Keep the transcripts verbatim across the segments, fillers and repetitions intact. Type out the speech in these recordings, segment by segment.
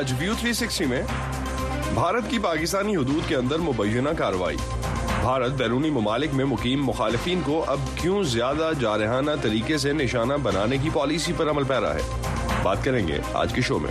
آج view three sixty में भारत की पाकिस्तानी हुदूद के अंदर मुबैना कार्रवाई, भारत बैरूनी ममालिक में मुकीम मुखालिफिन को अब क्यों ज्यादा जारहाना तरीके से निशाना बनाने की पॉलिसी पर अमल पैरा है, बात करेंगे आज के शो में।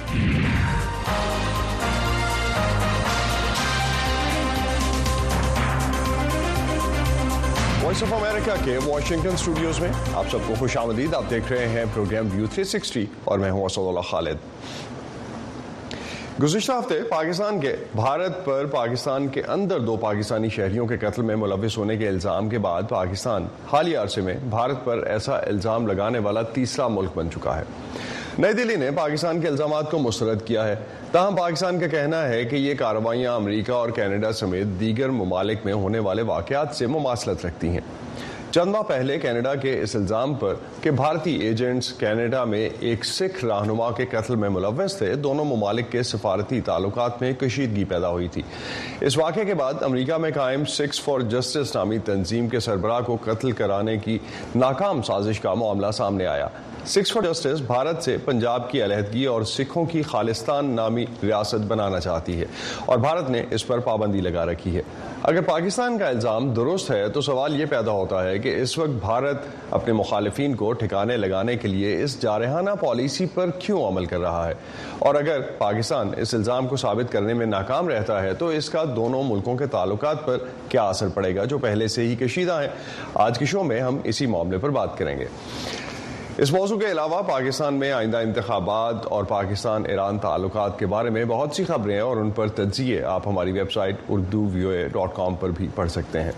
वॉइस ऑफ अमेरिका के वॉशिंगटन स्टूडियोज में आप सबको खुश आमदीद। आप देख रहे हैं प्रोग्राम व्यू थ्री सिक्सटी और मैं हूं असदुल्लाह खालिद। गुज़िश्ता हफ्ते पाकिस्तान के भारत पर पाकिस्तान के अंदर दो पाकिस्तानी शहरियों के कत्ल में मुलविस होने के इल्ज़ाम के बाद पाकिस्तान हालिया अरसे में भारत पर ऐसा इल्ज़ाम लगाने वाला तीसरा मुल्क बन चुका है। नई दिल्ली ने पाकिस्तान के इल्ज़ामात को मुस्तरद किया है, ताहम पाकिस्तान का कहना है कि ये कार्रवाइयाँ अमरीका और कनाडा समेत दीगर ममालिक में होने वाले वाक़यात से मुमासलत रखती हैं। चंद माह पहले कनाडा के इस इल्ज़ाम पर कि भारतीय एजेंट्स कनाडा में एक सिख रहनुमा के कत्ल में मुलव्वस थे, दोनों ममालिक के सफारती ताल्लुकात में कशीदगी पैदा हुई थी। इस वाक़े के बाद अमरीका में कायम सिक्स फॉर जस्टिस नामी तंजीम के सरबराह को कत्ल कराने की नाकाम साजिश का मामला सामने आया। सिक्स फॉर जस्टिस भारत से पंजाब की अलहदगी और सिखों की खालिस्तान नामी रियासत बनाना चाहती है और भारत ने इस पर पाबंदी लगा रखी है। अगर पाकिस्तान का इल्ज़ाम दुरुस्त है तो सवाल ये पैदा होता है कि इस वक्त भारत अपने मुखालिफिन को ठिकाने लगाने के लिए इस जारहाना पॉलिसी पर क्यों अमल कर रहा है, और अगर पाकिस्तान इस इल्ज़ाम को साबित करने में नाकाम रहता है तो इसका दोनों मुल्कों के ताल्लुकात पर क्या असर पड़ेगा जो पहले से ही कशीदा है। आज के शो में हम इसी मामले पर बात करेंगे। इस मौजू के अलावा पाकिस्तान में आइंदा इंतखाबात और पाकिस्तान ईरान ताल्लुकात के बारे में बहुत सी खबरें हैं और उन पर तज्जिए आप हमारी website Urdu V O A dot com पर भी पढ़ सकते हैं।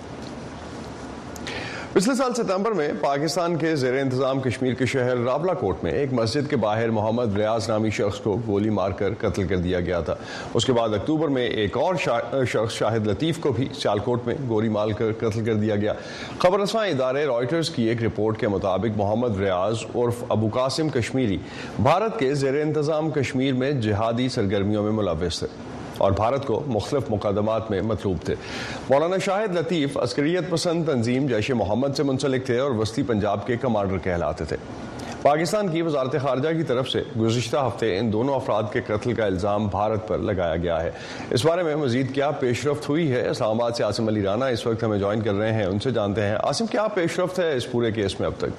पिछले साल सितंबर में पाकिस्तान के ज़ेर इंतज़ाम कश्मीर के शहर रावलाकोट में एक मस्जिद के बाहर मोहम्मद रियाज नामी शख्स को गोली मारकर कत्ल कर दिया गया था। उसके बाद अक्टूबर में एक और शख्स शाहिद लतीफ़ को भी सियालकोट में गोली मारकर कत्ल कर दिया गया। खबर रसां इदारे रॉयटर्स की एक रिपोर्ट के मुताबिक मोहम्मद रियाज उर्फ अबू कासिम कश्मीरी भारत के ज़ेर इंतज़ाम कश्मीर में जिहादी सरगर्मियों में मुलव्वस थे और भारत को मुख्तलिफ मुकदमात में मतलूब थे। मौलाना शाहिद लतीफ़ अस्करियत पसंद तंजीम जैश मोहम्मद से मुंसलिक थे और वस्ती पंजाब के कमांडर कहलाते थे। पाकिस्तान की वजारत खारजा की तरफ से गुज़िश्ता हफ्ते इन दोनों अफराद के कत्ल का इल्ज़ाम भारत पर लगाया गया है। इस बारे में मजीद क्या पेशरफ्त हुई है, इस्लामाबाद से आसिम अली राना इस वक्त हमें ज्वाइन कर रहे हैं, उनसे जानते हैं। आसिम, क्या पेशरफ्त है इस पूरे केस में अब तक?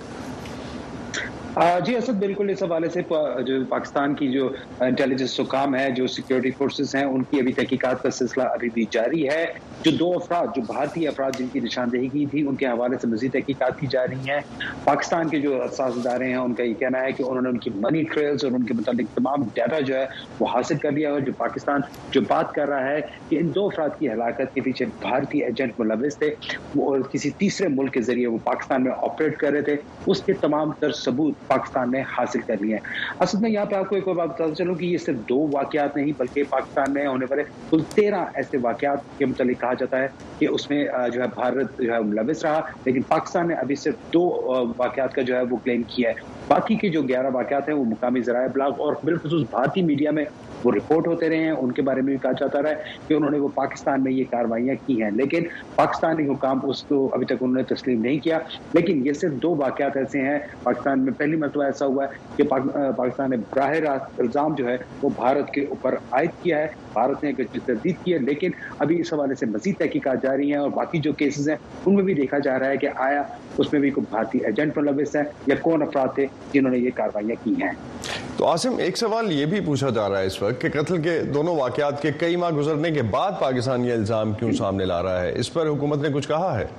जी असद, बिल्कुल इस हवाले से जो पाकिस्तान की जो इंटेलिजेंस हुकाम है, जो सिक्योरिटी फोर्सेस हैं, उनकी अभी तहकीकात का सिलसिला अभी भी जारी है। जो दो अफराद जो भारतीय अफराद जिनकी निशानदेही की थी उनके हवाले से मजीद तहकीकात की जा रही हैं। पाकिस्तान के जो असास इदारे हैं उनका ये कहना है कि उन्होंने उनकी मनी ट्रेल्स और उनके मुतालिक तमाम डाटा जो है वो हासिल कर लिया है। जो पाकिस्तान जो बात कर रहा है कि इन दो अफराद की हलाकत के पीछे भारतीय एजेंट मुलविस थे वो किसी तीसरे मुल्क के जरिए वो पाकिस्तान में ऑपरेट कर रहे थे, उसके तमाम तर सबूत पाकिस्तान ने हासिल कर लिए हैं। असल में यहाँ पे आपको एक और बात बताता चलूं कि ये सिर्फ दो वाकयात नहीं बल्कि पाकिस्तान में होने वाले कुल तेरह ऐसे वाकयात के मुतालिक कहा जाता है कि उसमें जो है भारत जो है मुलविस रहा, लेकिन पाकिस्तान ने अभी सिर्फ दो वाकयात का जो है वो क्लेम किया है। बाकी के जो ग्यारह वाकयात हैं वो मुकामी ज़राए ब्लॉग और बिलखुसूस भारतीय मीडिया में वो रिपोर्ट होते रहे हैं, उनके बारे में भी कहा जाता रहा है कि उन्होंने वो पाकिस्तान में ये कार्रवाइयाँ की हैं, लेकिन पाकिस्तानी हुकाम उसको अभी तक उन्होंने तस्लीम नहीं किया। लेकिन ये सिर्फ दो वाकयात ऐसे हैं पाकिस्तान में। पहली मरतबा ऐसा हुआ है कि पाक, पाकिस्तान ने बराह रास्त इल्ज़ाम जो है वो भारत के ऊपर आयद किया है, भारत ने तस्दीक की है, लेकिन अभी इस हवाले से मजीद तहकीकात जारी हैं और बाकी जो केसेस हैं उनमें भी देखा जा रहा है कि आया उसमें भी कोई भारतीय एजेंट मुलविस है या कौन अफराद थे जिन्होंने ये कार्रवाइयाँ की हैं। तो आसिम, एक सवाल ये भी पूछा जा रहा है इस वक्त कि कत्ल के दोनों वाकयात के कई माह गुजरने के बाद पाकिस्तान ये इल्ज़ाम क्यों सामने ला रहा है, इस पर हुकूमत ने कुछ कहा है?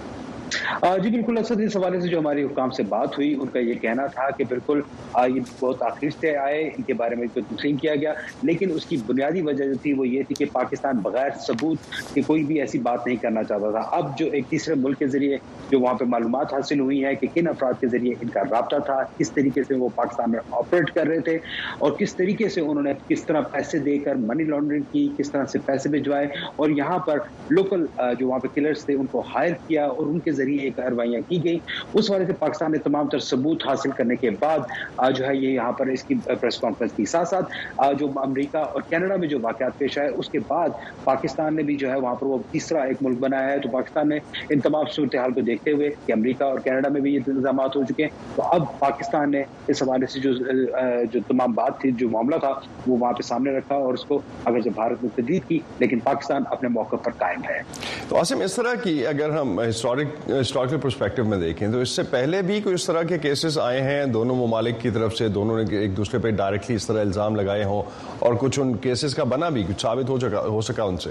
जी बिल्कुल असद, इस हवाले से जो हमारी हुकाम से बात हुई उनका ये कहना था कि बिल्कुल ये बहुत आखिर से आए, इनके बारे में तो तस्लीम किया गया, लेकिन उसकी बुनियादी वजह जो थी वो ये थी कि पाकिस्तान बगैर सबूत के कोई भी ऐसी बात नहीं करना चाहता था। अब जो एक तीसरे मुल्क के जरिए जो वहाँ पे मालूमात हासिल हुई है कि किन अफराद के जरिए इनका राब्ता था, किस तरीके से वो पाकिस्तान में ऑपरेट कर रहे थे और किस तरीके से उन्होंने किस तरह पैसे देकर मनी लॉन्ड्रिंग की, किस तरह से पैसे भिजवाए और यहाँ पर लोकल जो वहाँ पे किलर्स थे उनको हायर किया और उनके जरिए لیے یہ کارروائیاں کی گئی. اس والے سے پاکستان نے تمام تر ثبوت حاصل کرنے کے بعد جو ہے یہ یہاں پر اس کی پریس کانفرنس کی. ساتھ ساتھ جو امریکہ اور کینیڈا میں جو واقعات پیش آئے اس کے بعد پاکستان نے بھی جو ہے وہاں پر وہ تیسرا ایک ملک بنایا ہے. تو پاکستان نے ان تمام صورتحال کو دیکھتے ہوئے کہ امریکہ اور کینیڈا میں بھی یہ انتظامات ہو چکے ہیں, تو اب پاکستان نے اس حوالے سے جو جو تمام بات تھی, جو معاملہ تھا, وہ وہاں پہ سامنے رکھا اور اس کو اگر جو بھارت نے تردید کی, لیکن پاکستان اپنے موقع پر قائم ہے. تو عاصم, اس طرح کی اگر ہم ہسٹورک ہسٹوریکل پرسپیکٹو میں دیکھیں تو اس سے پہلے بھی کوئی اس طرح کے کیسز آئے ہیں دونوں ممالک کی طرف سے, دونوں نے ایک دوسرے پہ ڈائریکٹلی اس طرح الزام لگائے ہوں اور کچھ ان کیسز کا بنا بھی, کچھ ثابت ہو سکا ہو سکا ان سے؟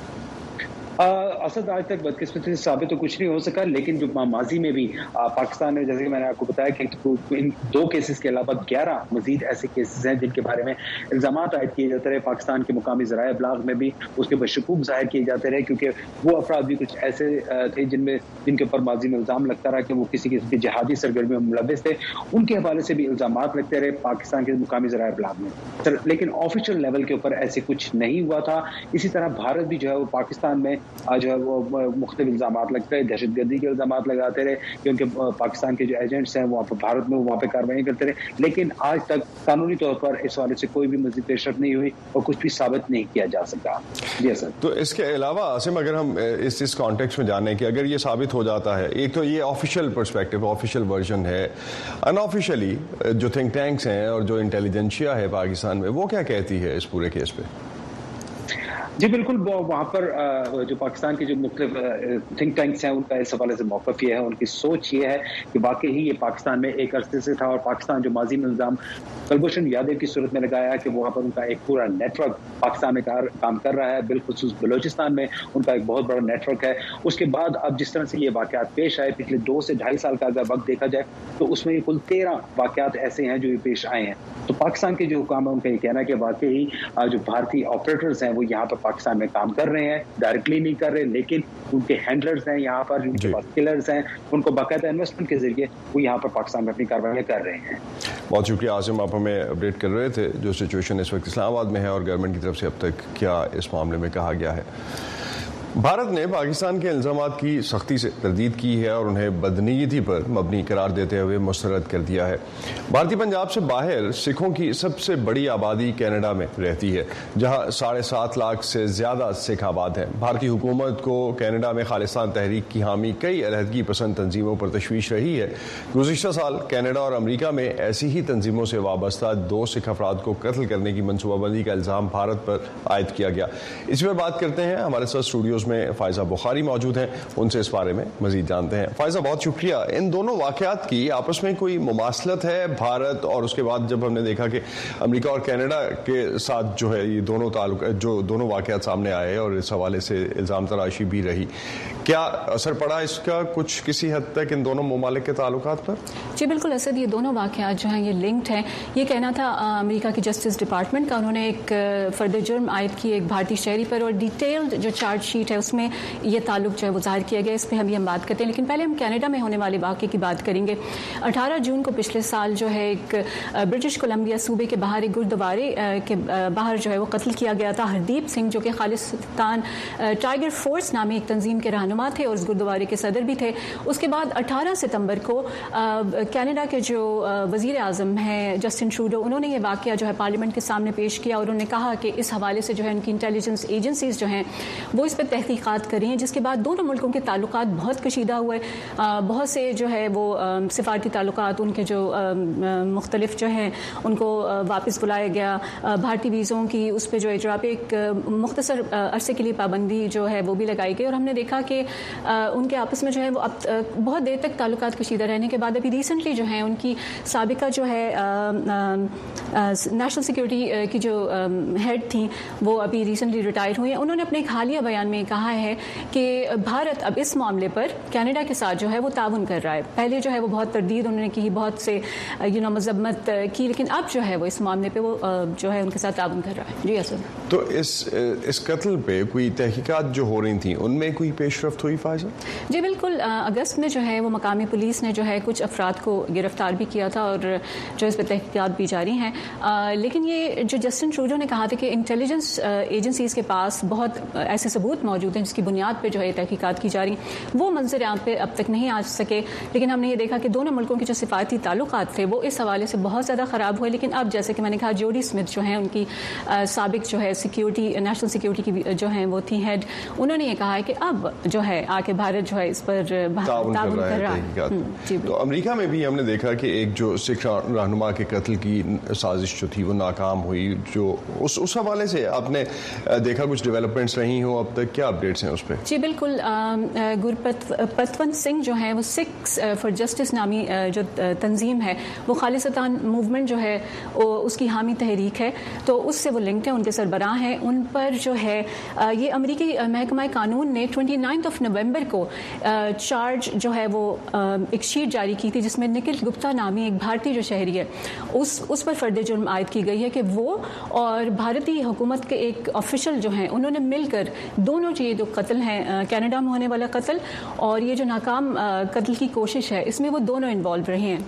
اسد آج تک بدقسمتی سے ثابت تو کچھ نہیں ہو سکا, لیکن جو ماضی میں بھی پاکستان نے, جیسے کہ میں نے آپ کو بتایا کہ ان دو کیسز کے علاوہ گیارہ مزید ایسے کیسز ہیں جن کے بارے میں الزامات عائد کیے جاتے رہے. پاکستان کے مقامی ذرائع ابلاغ میں بھی اس کے اوپر شکوک ظاہر کیے جاتے رہے, کیونکہ وہ افراد بھی کچھ ایسے تھے جن میں جن کے اوپر ماضی میں الزام لگتا رہا کہ وہ کسی قسم کی جہادی سرگرمیوں میں ملوث تھے. ان کے حوالے سے بھی الزامات لگتے رہے پاکستان کے مقامی ذرائع ابلاغ میں, لیکن آفیشیل لیول کے اوپر ایسے کچھ نہیں ہوا تھا. اسی طرح بھارت بھی جو ہے وہ پاکستان میں جو ہے وہ مختلف الزامات لگتے رہے, دہشت گردی کے الزامات لگاتے رہے, کیونکہ پاکستان کے جو ایجنٹس ہیں وہاں پر بھارت میں وہاں پہ کارروائیاں کرتے رہے, لیکن آج تک قانونی طور پر اس والے سے کوئی بھی مزید پیش رفت نہیں ہوئی اور کچھ بھی ثابت نہیں کیا جا سکا. جی سر. تو اس کے علاوہ عاصم, اگر ہم اس اس کانٹیکس میں جانیں کہ اگر یہ ثابت ہو جاتا ہے, ایک تو یہ آفیشیل پرسپیکٹو, آفیشیل ورژن ہے, ان آفیشیلی جو تھنک ٹینکس ہیں اور جو انٹیلیجنشیا ہے پاکستان میں, وہ کیا کہتی ہے اس پورے کیس پہ؟ جی بالکل, وہاں پر جو پاکستان کے جو مختلف تھنک ٹینکس ہیں ان کا اس حوالے سے موقف یہ ہے, ان کی سوچ یہ ہے کہ واقعی یہ پاکستان میں ایک عرصے سے تھا, اور پاکستان جو ماضی میں الزام کلبھوشن یادو کی صورت میں لگایا کہ وہاں پر ان کا ایک پورا نیٹ ورک پاکستان میں کام کر رہا ہے, بالخصوص بلوچستان میں ان کا ایک بہت بڑا نیٹ ورک ہے. اس کے بعد اب جس طرح سے یہ واقعات پیش آئے پچھلے دو سے ڈھائی سال کا اگر وقت دیکھا جائے تو اس میں کل تیرہ واقعات ایسے ہیں جو یہ پیش آئے ہیں. تو پاکستان کے جو حکام ہے ان کا یہ کہنا ہے کہ واقعی جو بھارتی آپریٹرز ہیں وہ یہاں پر پاکستان میں کام کر رہے ہیں, ڈائریکٹلی نہیں کر رہے, لیکن ان کے ہینڈلرز ہیں یہاں پر, جن کے پاس کلرز ہیں, ان کو باقاعدہ انویسٹمنٹ کے ذریعے وہ یہاں پر پاکستان میں اپنی کاروائیاں کر رہے ہیں. بہت شکریہ عاصم, آپ ہمیں اپڈیٹ کر رہے تھے جو سچویشن اس وقت اسلام آباد میں ہے اور گورنمنٹ کی طرف سے اب تک کیا اس معاملے میں کہا گیا ہے. بھارت نے پاکستان کے الزامات کی سختی سے تردید کی ہے اور انہیں بدنیتی پر مبنی قرار دیتے ہوئے مسترد کر دیا ہے. بھارتی پنجاب سے باہر سکھوں کی سب سے بڑی آبادی کینیڈا میں رہتی ہے, جہاں ساڑھے سات لاکھ سے زیادہ سکھ آباد ہیں. بھارتی حکومت کو کینیڈا میں خالصتان تحریک کی حامی کئی علیحدگی پسند تنظیموں پر تشویش رہی ہے. گزشتہ سال کینیڈا اور امریکہ میں ایسی ہی تنظیموں سے وابستہ دو سکھ افراد کو قتل کرنے کی منصوبہ بندی کا الزام بھارت پر عائد کیا گیا. اس پر بات کرتے ہیں, ہمارے ساتھ اسٹوڈیوز میں فائزہ بخاری موجود ہیں, ان سے اس بارے میں مزید جانتے ہیں. فائزہ, بہت شکریہ. ان دونوں واقعات کی آپس میں کوئی مماثلت ہے بھارت اور اس کے بعد جب ہم نے دیکھا کہ امریکہ اور کینیڈا کے ساتھ جو ہے یہ دونوں تعلق جو دونوں واقعات سامنے آئے اور اس حوالے سے الزام تراشی بھی رہی, کیا اثر پڑا اس کا کچھ کسی حد تک ان دونوں ممالک کے تعلقات پر؟ جی بالکل اسد, یہ دونوں واقعات جو ہیں یہ لنکڈ ہیں. یہ کہنا تھا امریکہ کی جسٹس ڈپارٹمنٹ کا, انہوں نے ایک فرد جرم عائد کی ایک بھارتی شہری پر اور ڈیٹیلڈ جو چارج شیٹ ہے اس میں یہ تعلق جو ہے وہ ظاہر کیا گیا. اس پہ ہم یہ ہم بات کرتے ہیں, لیکن پہلے ہم کینیڈا میں ہونے والے واقعے کی بات کریں گے. اٹھارہ جون کو پچھلے سال جو ہے ایک برٹش کولمبیا صوبے کے باہر ایک گردوارے کے باہر جو ہے وہ قتل کیا گیا تھا. ہردیپ سنگھ جو کہ خالصتان ٹائیگر فورس نامی ایک تنظیم کے رہنما تھے اور اس گردوارے کے صدر بھی تھے. اس کے بعد اٹھارہ ستمبر کو کینیڈا کے جو وزیر اعظم ہیں جسٹن ٹروڈو, انہوں نے یہ واقعہ جو ہے پارلیمنٹ کے سامنے پیش کیا اور انہوں نے کہا کہ اس حوالے سے جو ہے ان کی انٹیلیجنس ایجنسیز جو ہیں وہ اس پہ تحقیقات کریں, جس کے بعد دونوں ملکوں کے تعلقات بہت کشیدہ ہوئے. بہت سے جو ہے وہ سفارتی تعلقات ان کے جو مختلف جو ہیں ان کو واپس بلایا گیا. بھارتی ویزوں کی اس پہ جو اجرا پہ ایک مختصر عرصے کے لیے پابندی جو ہے وہ بھی لگائی گئی, اور ہم نے دیکھا کہ ان کے آپس میں جو ہے وہ اب بہت دیر تک تعلقات کشیدہ رہنے کے بعد ابھی ریسنٹلی جو ہے ان کی سابقہ جو ہے نیشنل سیکورٹی کی جو ہیڈ تھیں وہ ابھی ریسنٹلی ریٹائر ہوئی ہیں. انہوں نے اپنے ایک حالیہ بیان میں کہا ہے کہ بھارت اب اس معاملے پر کینیڈا کے ساتھ جو ہے وہ تعاون کر رہا ہے. پہلے جو ہے وہ بہت تردید انہوں نے کی, بہت سے یو نو مذمت کی, لیکن اب جو ہے وہ اس معاملے پہ وہ جو ہے ان کے ساتھ تعاون کر رہا ہے. جی اصل تو اس اس قتل پہ کوئی تحقیقات جو ہو رہی تھیں ان میں کوئی پیش رفت ہوئی فائزہ؟ جی بالکل، اگست میں جو ہے وہ مقامی پولیس نے جو ہے کچھ افراد کو گرفتار بھی کیا تھا اور جو اس پہ تحقیقات بھی جاری ہیں، لیکن یہ جو جسٹن ٹروڈو نے کہا تھا کہ انٹیلیجنس ایجنسیز کے پاس بہت ایسے ثبوت موجود ہیں جس کی بنیاد پہ جو ہے تحقیقات کی جا رہی ہیں، وہ منظر عام پہ اب تک نہیں آ سکے. لیکن ہم نے یہ دیکھا کہ دونوں ملکوں کے جو سفارتی تعلقات تھے وہ اس حوالے سے بہت زیادہ خراب ہوئے. لیکن اب جیسے کہ میں نے کہا جوڈی اسمتھ جو ہیں ان کی سابق جو ہے سیکیورٹی نیشنل سیکیورٹی کی جو ہیں وہ تھی ہیڈ، انہوں نے یہ کہا ہے کہ اب جو ہے آ کے بھارت جو ہے اس پر تعاون کر رہا ہے. تو امریکہ میں بھی ہم نے دیکھا کہ ایک جو سکھ رہنما کے قتل کی سازش جو تھی وہ ناکام ہوئی. جو اس اس حوالے سے آپ نے دیکھا کچھ ڈیولپمنٹس رہی ہوں اب تک، کیا اپڈیٹس ہیں اس پہ؟ جی بالکل، گرپت پتونت سنگھ جو ہیں وہ سکھ فار جسٹس نامی جو تنظیم ہے وہ خالصتاً موومنٹ جو ہے اس کی حامی تحریک ہے، تو اس سے وہ لنکڈ ہیں، ان کے سربراہ ہیں. ان پر جو ہے یہ امریکی محکمہ قانون نے ٹوئنٹی نائنتھ آف نومبر کو چارج جو ہے وہ ایک شیٹ جاری کی تھی جس میں نکھل گپتا نامی ایک بھارتی جو شہری ہے اس اس پر فرد جرم عائد کی گئی ہے کہ وہ اور بھارتی حکومت کے ایک آفیشل جو ہیں انہوں نے مل کر دونوں یہ جو قتل ہیں کینیڈا میں ہونے والا قتل اور یہ جو ناکام قتل کی کوشش ہے اس میں وہ دونوں انوالو رہے ہیں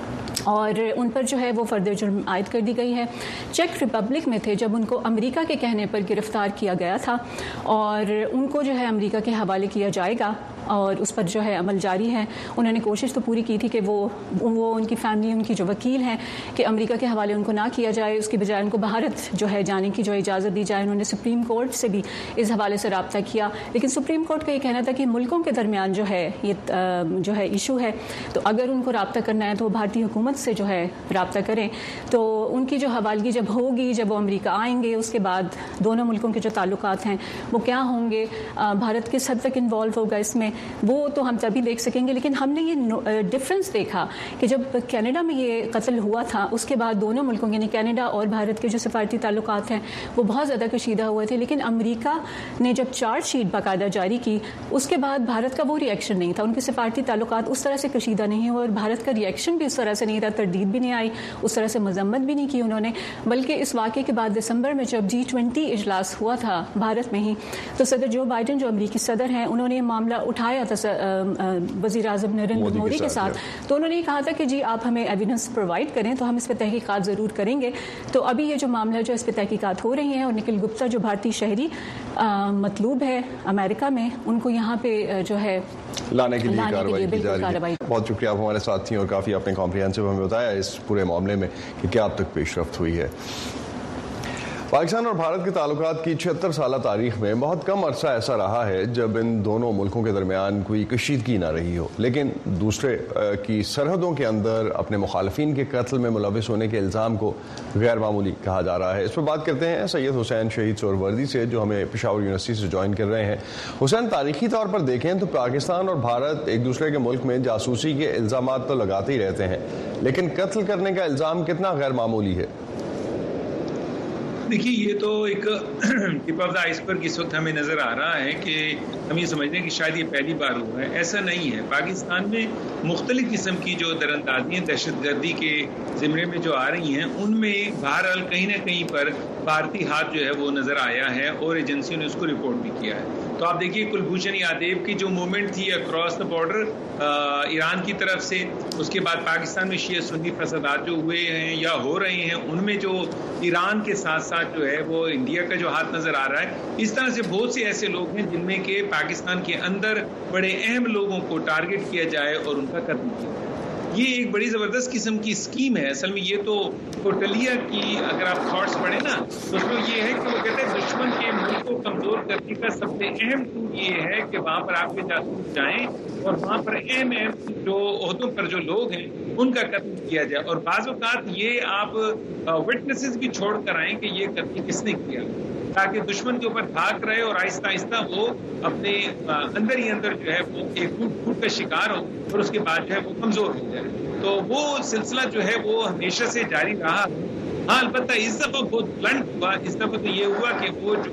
اور ان پر جو ہے وہ فرد جرم عائد کر دی گئی ہے. چیک ریپبلک میں تھے جب ان کو امریکہ کے کہنے پر گرفتار کیا گیا تھا اور ان کو جو ہے امریکہ کے حوالے کیا جائے گا اور اس پر جو ہے عمل جاری ہے. انہوں نے کوشش تو پوری کی تھی کہ وہ وہ ان کی فیملی ان کی جو وکیل ہیں کہ امریکہ کے حوالے ان کو نہ کیا جائے، اس کی بجائے ان کو بھارت جو ہے جانے کی جو اجازت دی جائے. انہوں نے سپریم کورٹ سے بھی اس حوالے سے رابطہ کیا، لیکن سپریم کورٹ کا یہ کہنا تھا کہ ملکوں کے درمیان جو ہے یہ جو ہے ایشو ہے، تو اگر ان کو رابطہ کرنا ہے تو وہ بھارتی حکومت سے جو ہے رابطہ کریں. تو ان کی جو حوالگی جب ہوگی، جب وہ امریکہ آئیں گے، اس کے بعد دونوں ملکوں کے جو تعلقات ہیں وہ کیا ہوں گے، بھارت کس حد تک انوالو ہوگا اس میں، وہ تو ہم تبھی دیکھ سکیں گے. لیکن ہم نے یہ ڈفرنس دیکھا کہ جب کینیڈا میں یہ قتل ہوا تھا اس کے بعد دونوں ملکوں یعنی کینیڈا اور بھارت کے جو سفارتی تعلقات ہیں وہ بہت زیادہ کشیدہ ہوئے تھے. لیکن امریکہ نے جب چارج شیٹ باقاعدہ جاری کی اس کے بعد بھارت کا وہ ری ایکشن نہیں تھا. ان کے سفارتی تعلقات اس طرح سے کشیدہ نہیں ہوئے اور بھارت کا ری ایکشن بھی اس طرح سے نہیں تھا، تردید بھی نہیں آئی، اس طرح سے مذمت بھی نہیں کی انہوں نے. بلکہ اس واقعے کے بعد دسمبر میں جب جی ٹوینٹی اجلاس ہوا تھا بھارت میں ہی، تو صدر جو بائیڈن جو امریکی صدر ہیں انہوں نے یہ معاملہ اٹھایا تھا وزیر اعظم نریندر مودی کے ساتھ. تو انہوں نے یہ کہا تھا کہ جی آپ ہمیں ایویڈنس پرووائڈ کریں تو ہم اس پہ تحقیقات ضرور کریں گے. تو ابھی یہ جو معاملہ جو اس پہ تحقیقات ہو رہی ہیں اور نکھل گپتا جو بھارتی شہری مطلوب ہے امریکہ میں، ان کو یہاں پہ جو ہے لانے کے لیے کارروائی کی جا رہی ہے. بہت شکریہ، آپ ہمارے ساتھ تھیں اور کافی آپ نے کمپریہنسو ہمیں بتایا اس پورے معاملے میں کہ کیا اب تک پیش رفت ہوئی ہے. پاکستان اور بھارت کے تعلقات کی چھہتر سالہ تاریخ میں بہت کم عرصہ ایسا رہا ہے جب ان دونوں ملکوں کے درمیان کوئی کشیدگی نہ رہی ہو، لیکن دوسرے کی سرحدوں کے اندر اپنے مخالفین کے قتل میں ملوث ہونے کے الزام کو غیر معمولی کہا جا رہا ہے. اس پر بات کرتے ہیں سید حسین شہید سہروردی سے جو ہمیں پشاور یونیورسٹی سے جوائن کر رہے ہیں. حسین، تاریخی طور پر دیکھیں تو پاکستان اور بھارت ایک دوسرے کے ملک میں جاسوسی کے الزامات تو لگاتے ہی رہتے ہیں، لیکن قتل کرنے کا الزام کتنا غیر معمولی ہے؟ دیکھیے، یہ تو ایک ٹپ آف دا آئس برگ اس وقت ہمیں نظر آ رہا ہے کہ ہم یہ سمجھتے ہیں کہ شاید یہ پہلی بار ہوا ہے. ایسا نہیں ہے. پاکستان میں مختلف قسم کی جو دراندازیاں دہشت گردی کے زمرے میں جو آ رہی ہیں ان میں بہرحال کہیں نہ کہیں پر بھارتی ہاتھ جو ہے وہ نظر آیا ہے اور ایجنسیوں نے اس کو رپورٹ بھی کیا ہے. تو آپ دیکھیے کلبھوشن یادیو کی جو موومنٹ تھی اکراس دا بارڈر ایران کی طرف سے، اس کے بعد پاکستان میں شیعہ سنی فسادات جو ہوئے ہیں یا ہو رہے ہیں ان میں جو ایران کے ساتھ ساتھ جو ہے وہ انڈیا کا جو ہاتھ نظر آ رہا ہے. اس طرح سے بہت سے ایسے لوگ ہیں جن میں کہ پاکستان کے اندر بڑے اہم لوگوں کو ٹارگٹ کیا جائے اور ان کا قتل کیا جائے. یہ ایک بڑی زبردست قسم کی اسکیم ہے. اصل میں یہ تو کوٹلیا کی اگر آپ تھاٹس پڑھیں نا تو اس میں یہ ہے کہ وہ کہتے ہیں دشمن کے ملک کو کمزور کرنے کا سب سے اہم ٹول یہ ہے کہ وہاں پر آپ کے جاسوس جائیں اور وہاں پر اہم اہم جو عہدوں پر جو لوگ ہیں ان کا قتل کیا جائے. اور بعض اوقات یہ آپ وٹنسز بھی چھوڑ کر آئیں کہ یہ قتل کس نے کیا، تاکہ دشمن کے اوپر دھاک رہے اور آہستہ آہستہ وہ اپنے اندر ہی اندر جو ہے وہ ایک ٹوٹ پھوٹ کا شکار ہو اور اس کے بعد جو ہے وہ کمزور ہو جائے. تو وہ سلسلہ جو ہے وہ ہمیشہ سے جاری رہا. ہاں البتہ اس دفعہ بہت بلنٹ ہوا. اس دفعہ تو یہ ہوا کہ وہ جو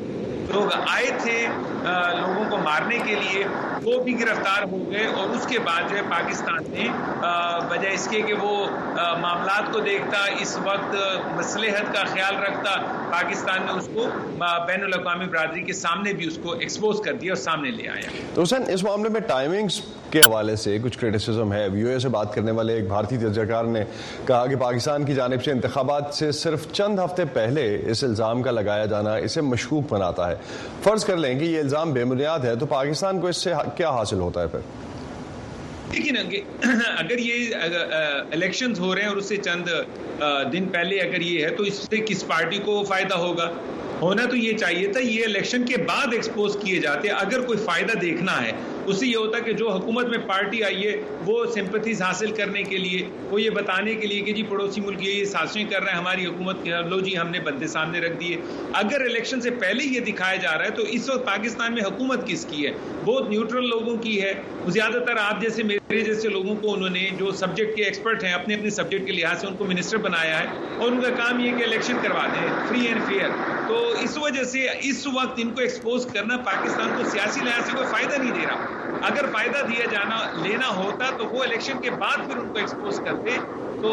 لوگ آئے تھے لوگوں کو مارنے کے لیے وہ بھی گرفتار ہو گئے، اور اس کے بعد جو ہے پاکستان نے بجائے اس کے کہ وہ معاملات کو دیکھتا، اس وقت مصلحت کا خیال رکھتا، پاکستان نے اس کو بین الاقوامی برادری کے سامنے بھی اس کو ایکسپوز کر دیا اور سامنے لے آیا۔ تو حسین، اس معاملے میں ٹائمنگز کے حوالے سے کچھ کرٹیسزم ہے۔ وی او اے سے بات کرنے والے ایک بھارتی تجزیہ کار نے کہا کہ پاکستان کی جانب سے انتخابات سے صرف چند ہفتے پہلے اس الزام کا لگایا جانا اسے مشکوک بناتا ہے۔ فرض کر لیں کہ یہ الزام بے بنیاد ہے تو پاکستان کو اس سے کیا حاصل ہوتا ہے پھر؟ لیکن اگر یہ الیکشنز ہو رہے ہیں اور اس سے چند دن پہلے اگر یہ ہے تو اس سے کس پارٹی کو فائدہ ہوگا؟ ہونا تو یہ چاہیے تھا یہ الیکشن کے بعد ایکسپوز کیے جاتے، اگر کوئی فائدہ دیکھنا ہے اس سے یہ ہوتا کہ جو حکومت میں پارٹی آئی ہے وہ سمپتھیز حاصل کرنے کے لیے، وہ یہ بتانے کے لیے کہ جی پڑوسی ملک یہ سازشیں کر رہے ہیں ہماری حکومت کے، لو جی ہم نے بندے سامنے رکھ دیے۔ اگر الیکشن سے پہلے یہ دکھایا جا رہا ہے تو اس وقت پاکستان میں حکومت کس کی ہے؟ بہت نیوٹرل لوگوں کی ہے۔ زیادہ تر آپ جیسے میرے جیسے لوگوں کو انہوں نے جو سبجیکٹ کے ایکسپرٹ ہیں اپنے اپنے سبجیکٹ کے لحاظ سے ان کو منسٹر بنایا ہے، اور ان کا کام یہ کہ الیکشن کروا دیں فری اینڈ فیئر۔ تو اس وجہ سے اس وقت ان کو ایکسپوز کرنا پاکستان کو سیاسی لحاظ سے کوئی فائدہ نہیں دے رہا۔ اگر فائدہ دیا جانا لینا ہوتا تو وہ الیکشن کے بعد پھر ان کو ایکسپوز کرتے، تو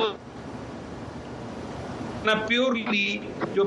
نہ پیورلی جو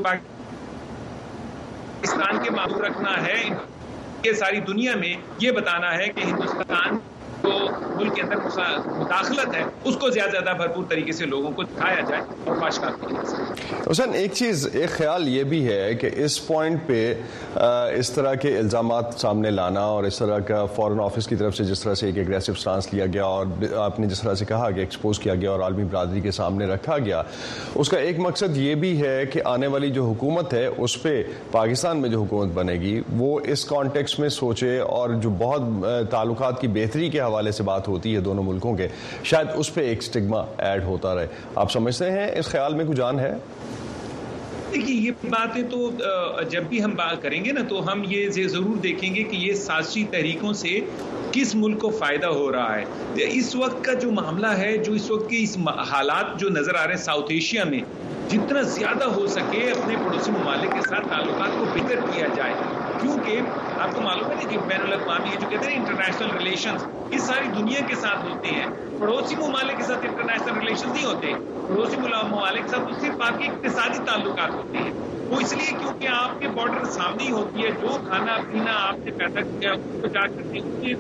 پاکستان کے معمول رکھنا ہے یہ ساری دنیا میں یہ بتانا ہے کہ ہندوستان جو ملک کے اندر مداخلت ہے اس کو زیادہ زیادہ بھرپور طریقے سے لوگوں کو دکھایا جائے اور پاشکار کیا جائے۔ حسین، ایک چیز ایک خیال یہ بھی ہے کہ اس پوائنٹ پہ اس طرح کے الزامات سامنے لانا اور اس طرح کا فورن آفس کی طرف سے جس طرح سے ایک ایگریسو سٹانس لیا گیا اور آپ نے جس طرح سے کہا کہ ایکسپوز کیا گیا اور عالمی برادری کے سامنے رکھا گیا، اس کا ایک مقصد یہ بھی ہے کہ آنے والی جو حکومت ہے اس پہ پاکستان میں جو حکومت بنے گی وہ اس کانٹیکس میں سوچے، اور جو بہت تعلقات کی بہتری کے حوالے سے بات ہوتی ہے دونوں ملکوں کے، شاید اس پہ ایک سٹگما ایڈ ہوتا رہے۔ آپ سمجھتے ہیں اس خیال میں کوئی جان ہے؟ دیکھیے یہ باتیں تو جب بھی ہم بات کریں گے نا تو ہم یہ ضرور دیکھیں گے کہ یہ سازشی تحریکوں سے کس ملک کو فائدہ ہو رہا ہے۔ اس وقت کا جو معاملہ ہے، جو اس وقت کے اس حالات جو نظر آ رہے ہیں ساؤتھ ایشیا میں، جتنا زیادہ ہو سکے اپنے پڑوسی ممالک کے ساتھ تعلقات کو بہتر کیا جائے، کیونکہ آپ کو معلوم ہے کہ بین الاقوامی جو کہتے ہیں انٹرنیشنل ریلیشنز یہ ساری دنیا کے ساتھ ہوتے ہیں، پڑوسی ممالک کے ساتھ انٹرنیشنل ریلیشنز نہیں ہوتے، پڑوسی ممالک کے ساتھ صرف آپ کے اقتصادی تعلقات ہوتے ہیں۔ وہ اس لیے کیونکہ آپ کے بارڈر سامنے ہی ہوتی ہے، جو کھانا پینا آپ نے پیدا کیا اس کو جا کر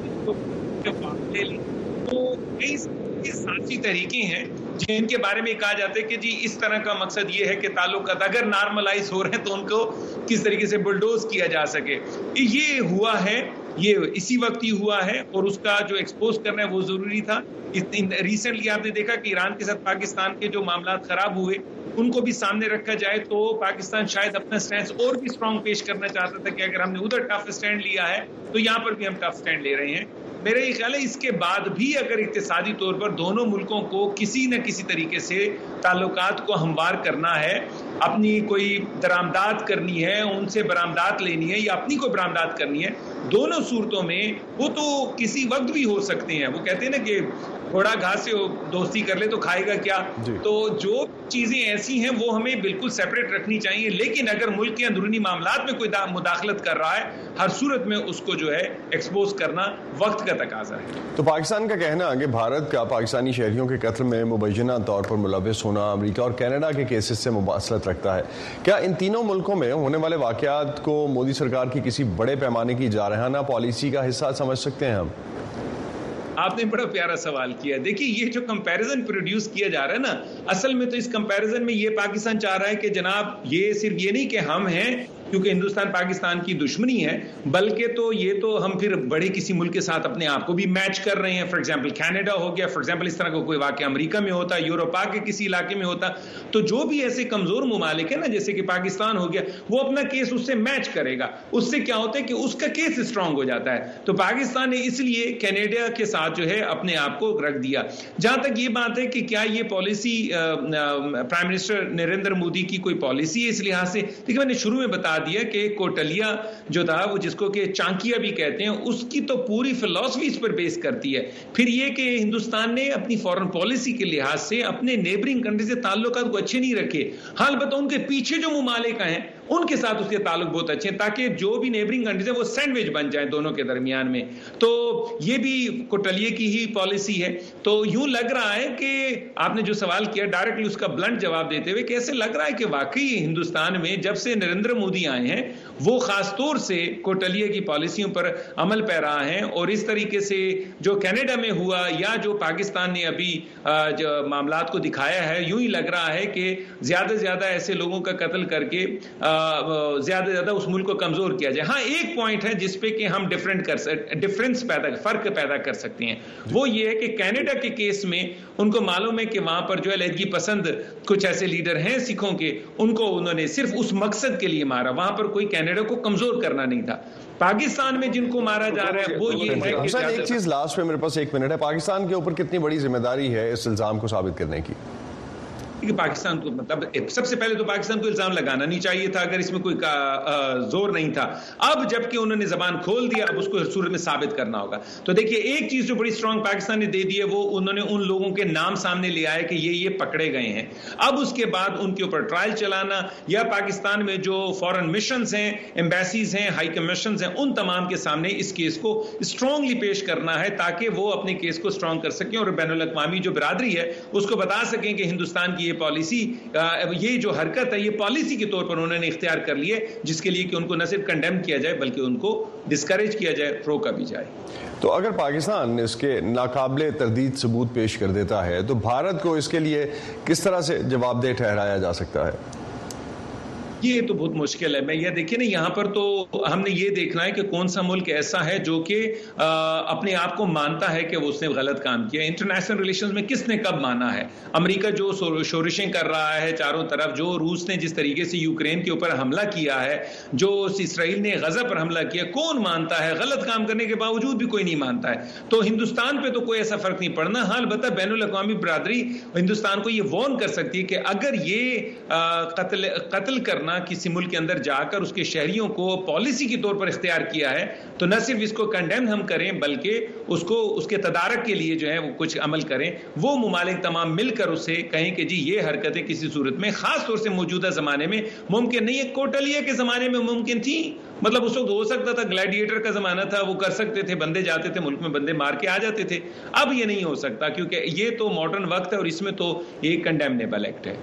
لے لی۔ تو کئی سازشی طریقے ہیں جن کے بارے میں کہا جاتا ہے کہ جی اس طرح کا مقصد یہ ہے کہ تعلقات اگر نارملائز ہو رہے ہیں تو ان کو کس طریقے سے بلڈوز کیا جا سکے۔ یہ ہوا ہے، یہ اسی وقت ہی ہوا ہے، اور اس کا جو ایکسپوز کرنا ہے وہ ضروری تھا۔ ریسنٹلی آپ نے دیکھا کہ ایران کے ساتھ پاکستان کے جو معاملات خراب ہوئے ان کو بھی سامنے رکھا جائے تو پاکستان شاید اپنا سٹینس اور بھی اسٹرانگ پیش کرنا چاہتا تھا کہ اگر ہم نے ادھر ٹف سٹینڈ لیا ہے تو یہاں پر بھی ہم ٹف سٹینڈ لے رہے ہیں۔ میرا یہ خیال ہے اس کے بعد بھی اگر اقتصادی طور پر دونوں ملکوں کو کسی نہ کسی طریقے سے تعلقات کو ہموار کرنا ہے، اپنی کوئی درآمدات کرنی ہے، ان سے برآمدات لینی ہے یا اپنی کوئی برآمدات کرنی ہے، دونوں صورتوں میں وہ تو کسی وقت بھی ہو سکتے ہیں۔ وہ کہتے ہیں نا کہ گھوڑا گھاس سے دوستی کر لے تو کھائے گا کیا؟ جی۔ تو جو چیزیں ایسی ہیں وہ ہمیں بالکل سیپریٹ رکھنی چاہیے، لیکن اگر ملک کے اندرونی معاملات میں کوئی مداخلت کر رہا ہے ہر صورت میں اس کو جو ہے ایکسپوز کرنا وقت کا تقاضا ہے۔ تو پاکستان کا کہنا کہ بھارت کا پاکستانی شہریوں کے قتل میں مبینہ طور پر ملوث ہونا امریکہ اور کینیڈا کے کیسز سے مماثلت رکھتا ہے۔ کیا ان تینوں ملکوں میں ہونے والے واقعات کو مودی سرکار کی کسی بڑے پیمانے کی جارحانہ پالیسی کا حصہ سمجھ سکتے ہیں ہم؟ آپ نے بڑا پیارا سوال کیا۔ دیکھیے یہ جو کمپیریزن پروڈیوس کیا جا رہا ہے نا، اصل میں تو اس کمپیریزن میں یہ پاکستان چاہ رہا ہے کہ جناب یہ صرف یہ نہیں کہ ہم ہیں کیونکہ ہندوستان پاکستان کی دشمنی ہے، بلکہ تو یہ تو ہم پھر بڑے کسی ملک کے ساتھ اپنے آپ کو بھی میچ کر رہے ہیں۔ فار ایگزامپل کینیڈا ہو گیا، فار ایگزامپل اس طرح کا کوئی واقعہ امریکہ میں ہوتا، یوروپا کے کسی علاقے میں ہوتا، تو جو بھی ایسے کمزور ممالک ہیں نا جیسے کہ پاکستان ہو گیا، وہ اپنا کیس اس سے میچ کرے گا۔ اس سے کیا ہوتا ہے کہ اس کا کیس اسٹرانگ ہو جاتا ہے۔ تو پاکستان نے اس لیے کینیڈا کے ساتھ جو ہے اپنے آپ کو رکھ دیا۔ جہاں تک یہ بات ہے کہ کیا یہ پالیسی پرائم منسٹر نریندر مودی کی کوئی پالیسی ہے اس لحاظ سے، دیکھیں میں نے شروع میں بتا دیا کہ کوٹلیا جو تھا وہ جس کو کہ چانکیا بھی کہتے ہیں، اس کی تو پوری فلسفی اس پر بیس کرتی ہے۔ پھر یہ کہ ہندوستان نے اپنی فورن پالیسی کے لحاظ سے اپنے نیبرنگ کنٹری سے تعلقات کو اچھے نہیں رکھے، ہاں البتہ ان کے پیچھے جو ممالک ہیں ان کے ساتھ اس کے تعلق بہت اچھے ہیں تاکہ جو بھی نیبرنگ کنٹریز ہیں وہ سینڈوچ بن جائیں دونوں کے درمیان میں. تو یہ بھی کوٹلیے کی ہی پالیسی ہے. تو یوں لگ رہا ہے کہ آپ نے جو سوال کیا ڈائریکٹلی اس کا بلنٹ جواب دیتے ہوئے کہ ایسے لگ رہا ہے کہ واقعی ہندوستان میں جب سے نریندر مودی آئے ہیں وہ خاص طور سے کوٹلیے کی پالیسیوں پر عمل پیرا ہیں, اور اس طریقے سے جو کینیڈا میں ہوا یا جو پاکستان نے ابھی جو معاملات کو دکھایا ہے, یوں ہی لگ رہا ہے کہ زیادہ سے زیادہ ایسے لوگوں کا قتل کر کے زیادہ سے زیادہ اس ملک کو کمزور کیا جائے. ہاں ایک پوائنٹ ہے جس پہ کہ ہم ڈفرینٹ کر سکتے ڈفرینس پیدا فرق پیدا کر سکتے ہیں, وہ یہ ہے کہ کینیڈا کے کیس میں ان کو معلوم ہے کہ وہاں پر جو علیحدگی پسند کچھ ایسے لیڈر ہیں سکھوں کے, ان کو انہوں نے صرف اس مقصد کے لیے مارا, وہاں پر کوئی کینیڈا کو کمزور کرنا نہیں تھا. پاکستان میں جن کو مارا جا رہا ہے وہ یہ ہے کہ ایک چیز لاسٹ پہ میرے پاس ایک منٹ ہے, پاکستان کے اوپر کتنی بڑی ذمہ داری ہے اس الزام کو ثابت کرنے کی؟ کہ پاکستان کو مطلب سب سے پہلے تو پاکستان کو الزام لگانا نہیں چاہیے تھا اگر اس میں کوئی زور نہیں تھا. اب جب کہ انہوں نے زبان کھول دیا اب اس کو ہر صورت میں ثابت کرنا ہوگا. تو دیکھیے ایک چیز جو بڑی اسٹرانگ پاکستان نے دے دی ہے وہ انہوں نے ان لوگوں کے نام سامنے لے آئے کہ یہ یہ پکڑے گئے ہیں. اب اس کے بعد ان کے اوپر ٹرائل چلانا یا پاکستان میں جو فورن مشنز ہیں, ایمبیسیز ہیں, ہائی کمیشنز ہیں, ان تمام کے سامنے اس کیس کو اسٹرانگلی پیش کرنا ہے تاکہ وہ اپنے کیس کو اسٹرانگ کر سکیں اور بین الاقوامی جو برادری ہے اس کو بتا سکیں کہ ہندوستان کی یہ پالیسی, یہ جو حرکت ہے یہ پالیسی کے طور پر انہوں نے اختیار کر لی ہے جس کے لیے کہ ان کو نہ صرف کنڈیم کیا جائے بلکہ ان کو ڈسکریج کیا جائے, روکا بھی جائے. تو اگر پاکستان اس کے ناقابل تردید ثبوت پیش کر دیتا ہے تو بھارت کو اس کے لیے کس طرح سے جواب دہ ٹھہرایا جا سکتا ہے؟ یہ تو بہت مشکل ہے. میں یہ دیکھیں نا یہاں پر تو ہم نے یہ دیکھنا ہے کہ کون سا ملک ایسا ہے جو کہ اپنے آپ کو مانتا ہے کہ وہ اس نے غلط کام کیا. انٹرنیشنل ریلیشنز میں کس نے کب مانا ہے؟ امریکہ جو شورشیں کر رہا ہے چاروں طرف, جو روس نے جس طریقے سے یوکرین کے اوپر حملہ کیا ہے, جو اسرائیل نے غزہ پر حملہ کیا, کون مانتا ہے؟ غلط کام کرنے کے باوجود بھی کوئی نہیں مانتا ہے. تو ہندوستان پہ تو کوئی ایسا فرق نہیں پڑنا. ہاں البتہ بین الاقوامی برادری ہندوستان کو یہ وارن کر سکتی ہے کہ اگر یہ قتل قتل کرنا کسی ملک کے اندر جا کر اس کے شہریوں کو پالیسی کے طور پر اختیار کیا ہے تو نہ صرف اس کو کنڈیم ہم کریں بلکہ اس کو اس کے تدارک کے لیے جو ہے وہ کچھ عمل کریں. وہ ممالک تمام مل کر اسے کہیں کہ جی یہ حرکتیں کسی صورت میں خاص طور سے موجودہ زمانے میں ممکن نہیں ہے. کوٹلیے کے زمانے میں ممکن تھی, مطلب اس وقت ہو سکتا تھا, گلیڈیٹر کا زمانہ تھا, وہ کر سکتے تھے, بندے جاتے تھے ملک میں بندے مار کے آ جاتے تھے. اب یہ نہیں ہو سکتا کیونکہ یہ تو ماڈرن وقت ہے اور اس میں تو یہ کنڈیمنیبل ایکٹ ہے.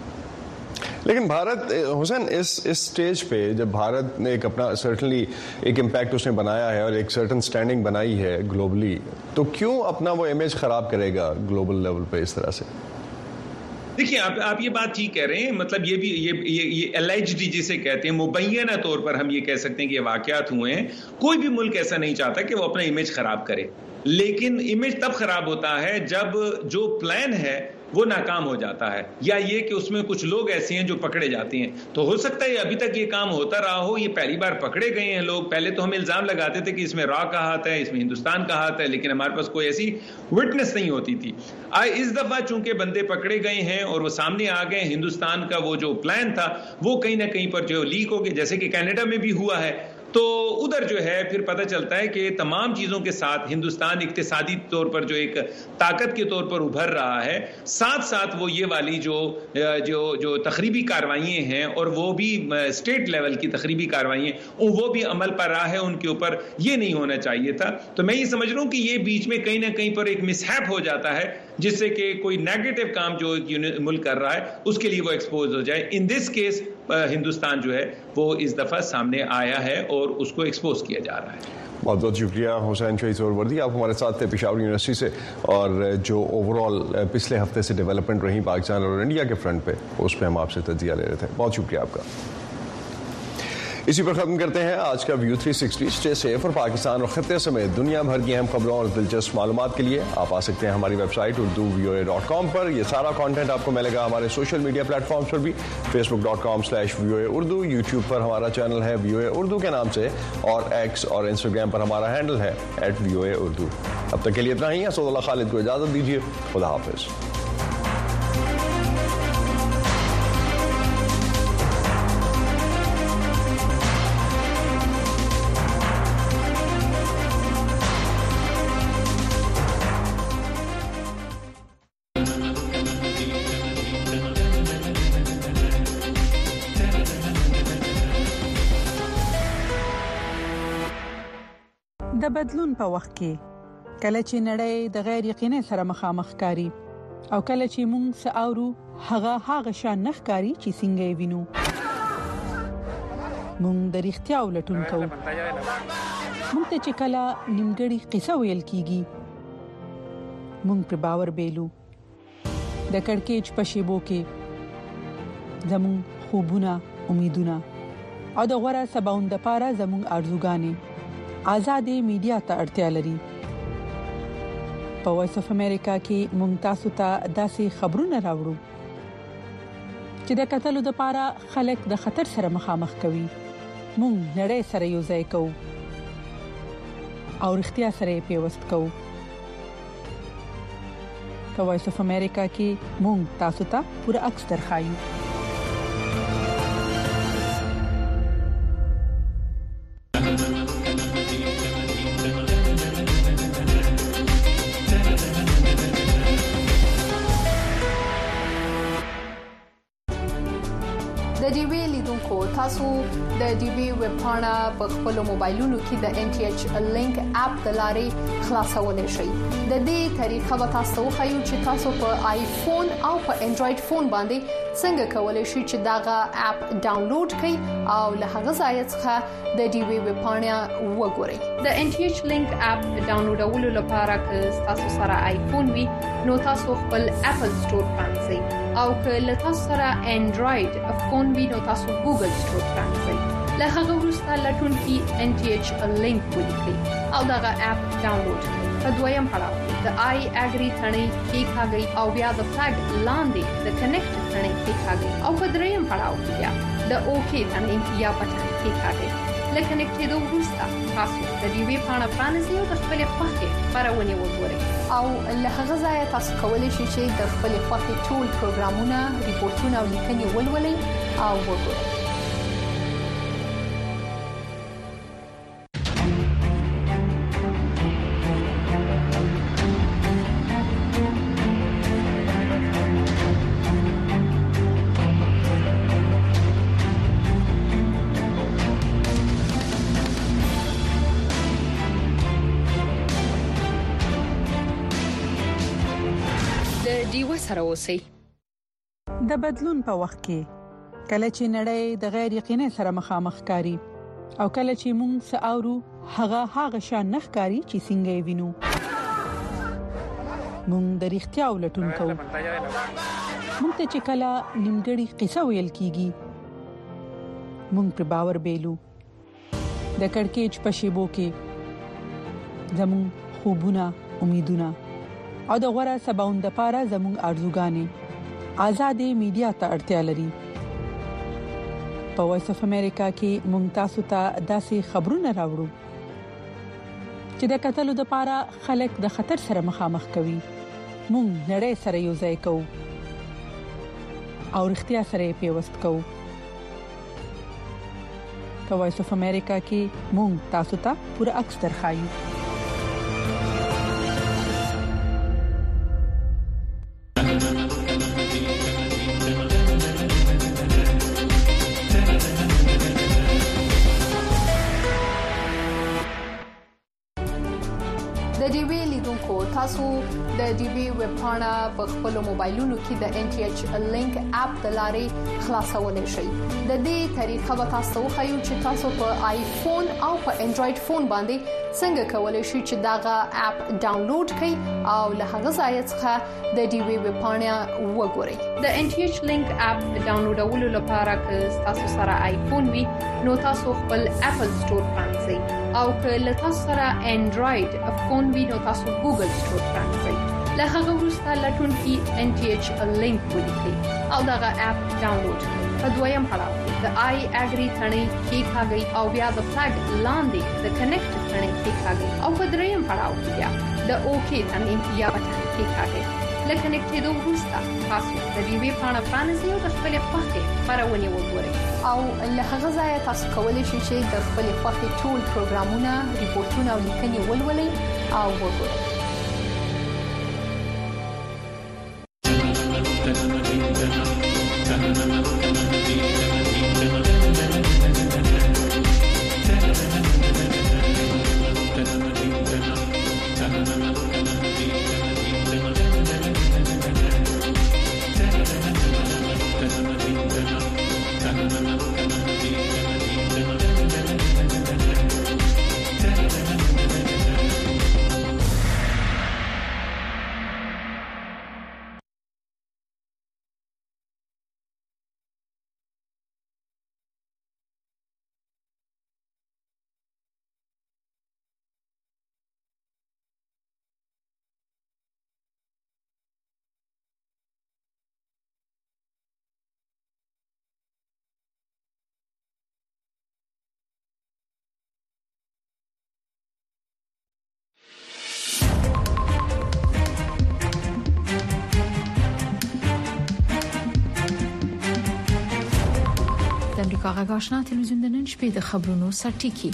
لیکن بھارت حسین اس اس سٹیج پہ جب بھارت نے ایک اپنا سرٹنلی ایک امپیکٹ اس نے بنایا ہے اور ایک سرٹن سٹینڈنگ بنائی ہے گلوبلی, تو کیوں اپنا وہ امیج خراب کرے گا گلوبل لیول پہ اس طرح سے؟ دیکھیے آپ آپ یہ بات ٹھیک کہہ رہے ہیں, مطلب یہ بھی یہ یہ الائجڈی جسے کہتے ہیں مبینہ طور پر ہم یہ کہہ سکتے ہیں کہ یہ واقعات ہوئے ہیں. کوئی بھی ملک ایسا نہیں چاہتا کہ وہ اپنا امیج خراب کرے, لیکن امیج تب خراب ہوتا ہے جب جو پلان ہے وہ ناکام ہو جاتا ہے یا یہ کہ اس میں کچھ لوگ ایسے ہیں جو پکڑے جاتے ہیں. تو ہو سکتا ہے ابھی تک یہ کام ہوتا رہا ہو, یہ پہلی بار پکڑے گئے ہیں لوگ. پہلے تو ہم الزام لگاتے تھے کہ اس میں را کا ہاتھ ہے, اس میں ہندوستان کا ہاتھ ہے, لیکن ہمارے پاس کوئی ایسی وٹنس نہیں ہوتی تھی. اس دفعہ چونکہ بندے پکڑے گئے ہیں اور وہ سامنے آ گئے, ہندوستان کا وہ جو پلان تھا وہ کہیں نہ کہیں پر جو لیک ہو گیا, جیسے کہ کینیڈا میں بھی ہوا ہے. تو ادھر جو ہے پھر پتہ چلتا ہے کہ تمام چیزوں کے ساتھ ہندوستان اقتصادی طور پر جو ایک طاقت کے طور پر ابھر رہا ہے, ساتھ ساتھ وہ یہ والی جو جو جو تخریبی کارروائیاں ہیں اور وہ بھی اسٹیٹ لیول کی تخریبی کارروائیاں وہ بھی عمل پر رہا ہے ان کے اوپر, یہ نہیں ہونا چاہیے تھا. تو میں یہ سمجھ رہا ہوں کہ یہ بیچ میں کہیں نہ کہیں پر ایک مسہیپ ہو جاتا ہے جس سے کہ کوئی نیگیٹو کام جو ملک کر رہا ہے اس کے لیے وہ ایکسپوز ہو جائے. ان دس کیس ہندوستان جو ہے وہ اس دفعہ سامنے آیا ہے اور اس کو ایکسپوز کیا جا رہا ہے. بہت بہت شکریہ حسین شہید سہروردی, آپ ہمارے ساتھ تھے پشاور یونیورسٹی سے, اور جو اوور آل پچھلے ہفتے سے ڈیولپمنٹ رہی پاکستان اور انڈیا کے فرنٹ پہ اس پہ ہم آپ سے تجزیہ لے رہے تھے. بہت شکریہ آپ کا. اسی پر ختم کرتے ہیں آج کا ویو تھری سکسٹی. اسٹے سیف, اور پاکستان اور خطے سمیت دنیا بھر کی اہم خبروں اور دلچسپ معلومات کے لیے آپ آ سکتے ہیں ہماری ویب سائٹ اردو وی او اے ڈاٹ کام پر. یہ سارا کانٹینٹ آپ کو ملے گا ہمارے سوشل میڈیا پلیٹ فارمز پر بھی, فیس بک ڈاٹ کام سلیش وی او اے اردو, یوٹیوب پر ہمارا چینل ہے وی او اے اردو کے نام سے, اور ایکس اور انسٹاگرام پر ہمارا ہینڈل ہے ایٹ وی او اے اردو. اب تک کے لیے اتنا ہی. اسد اللہ خالد کو اجازت دیجیے. خدا حافظ. د بدلون په وخت کې کله چې نړۍ د غیر یقیني سره مخامخ کاری او کله چې موږ ساورو هغه هغه شان نخکاری چې څنګه یې وینو موږ د اړتیا ولټون کوو موږ ته چې کله نیمګړی قصه ویل کیږي موږ پر باور بیلو د کڑکېچ په شیبو کې زمون خوبونه امیدونه او د غوړه سباوند لپاره زمون ارزوګانې آزادې میډیا ته اړتیا لري په وایس اف امریکا کې موږ تاسو ته داسې خبرونه راوړو چې د قتل لپاره خلک د خطر سره مخامخ کوي موږ نړۍ سره یو ځای کوو او اړتیا سره پیوست کوو په وایس اف امریکا کې موږ تاسو ته پوره عکس درخایو د ډي وی لیدونکو تاسو د ډي وی ویب پاڼه په خپل موبایلونو کې د ان ټي ایچ لینک اپ د لارې خلاصولای شئ د دې طریقه به تاسو خو چې تاسو په آیفون او په انډراید فون باندې څنګه کولای شئ چې داغه اپ ډاونلوډ کړئ او له هغه ځای څخه د ډي وی ویب پاڼه وګورئ د ان ټي ایچ لینک اپ ډاونلوډولو لپاره که تاسو سره آیفون وي نو تاسو خپل اپل سٹور پرانځئ او که له تاسو سره انډراید فون وي نو تاسو ګوګل سٹور پرانځئ له هغه وروسته لټون کې ان ټي ایچ لینک ولیکئ او داغه اپ ډاونلوډ کړئ په دویم پړاو د آی اګری ثنې کې ښاګي او بیا د فلګ لاندې د کنیکټ ثنې کې ښاګي او په دریم پړاو کې بیا د اوکې ثنې یا بټن کې ښاګي لکه نکټېدو وروسته تاسو د دې وی پاڼه پرانیزئ او د خپل خوښې خبرونه وګورئ او له هغه ځای تاسو کولی شئ چې د خپل خوښې ټول پروګرامونه ریپورتونه او لیکنې ولولئ او وګورئ سره اوسئ د بدلون په وخت کې کله چې نړۍ د غیر یقیني سره مخامخ کاری او کله چې موږ ساورو هغه هغه شان نخکاری چې څنګه یې وینو موږ د اړتیا ولټون کوو موږ ته چې کله نیمګړی قصه ویل کیږي موږ پر باور بیلو د کڑکېچ په شیبو کې زمون خوبونه امیدونه او د غوړه سباوند لپاره زموږ ارزوګانې آزادې میډیا ته اړتیا لري په وایس اف امریکا کې موږ تاسو ته داسې خبرونه راوړو چې د قتل لپاره خلک د خطر سره مخامخ کوي موږ نړۍ سره یو ځای کوو او اړتیا سره پیوست کوو په وایس اف امریکا کې موږ تاسو ته پوره عکس درخایو د ډي وی لیدونکو تاسو د ډي وی ویب پاڼه په خپل موبایلونو کې د ان ټي ایچ لینک اپ د لارې خلاصولای شئ د دې طریقه به تاسو خو چې تاسو په آیفون او په انډراید فون باندې څنګه کولای شئ چې داغه اپ ډاونلوډ کړئ او له هغه ځای څخه د ډي وی ویب پاڼه وګورئ د ان ټي ایچ لینک اپ ډاونلوډولو لپاره که تاسو سره آیفون وي نو تاسو خپل اپل سٹور پرانځئ او که له تاسو سره انډراید فون وي نو تاسو ګوګل سٹور پرانځئ له هغه وروسته لټون کې ان ټي ایچ لینک ولیکئ او داغه اپ ډاونلوډ کړئ په دویم پړاو د آی اګری ثنې کې ښاګي او بیا د فلګ لاندې د کنیکټ ثنې کې ښاګي او په دریم پړاو کې بیا د اوکې ثنې یا بټن کې ښاګي لکه نکټېدو وروسته تاسو د دې وی پاڼه پرانیزئ او د خپل خوښې خبرونه وګورئ او له هغه ځای تاسو کولی شئ چې د خپل خوښې ټول پروګرامونه ریپورتونه او لیکنې ولولئ او وګورئ Thank you. امریکا غږ آشنا تلویزیون د نن شپې د خبرونو سرټیکی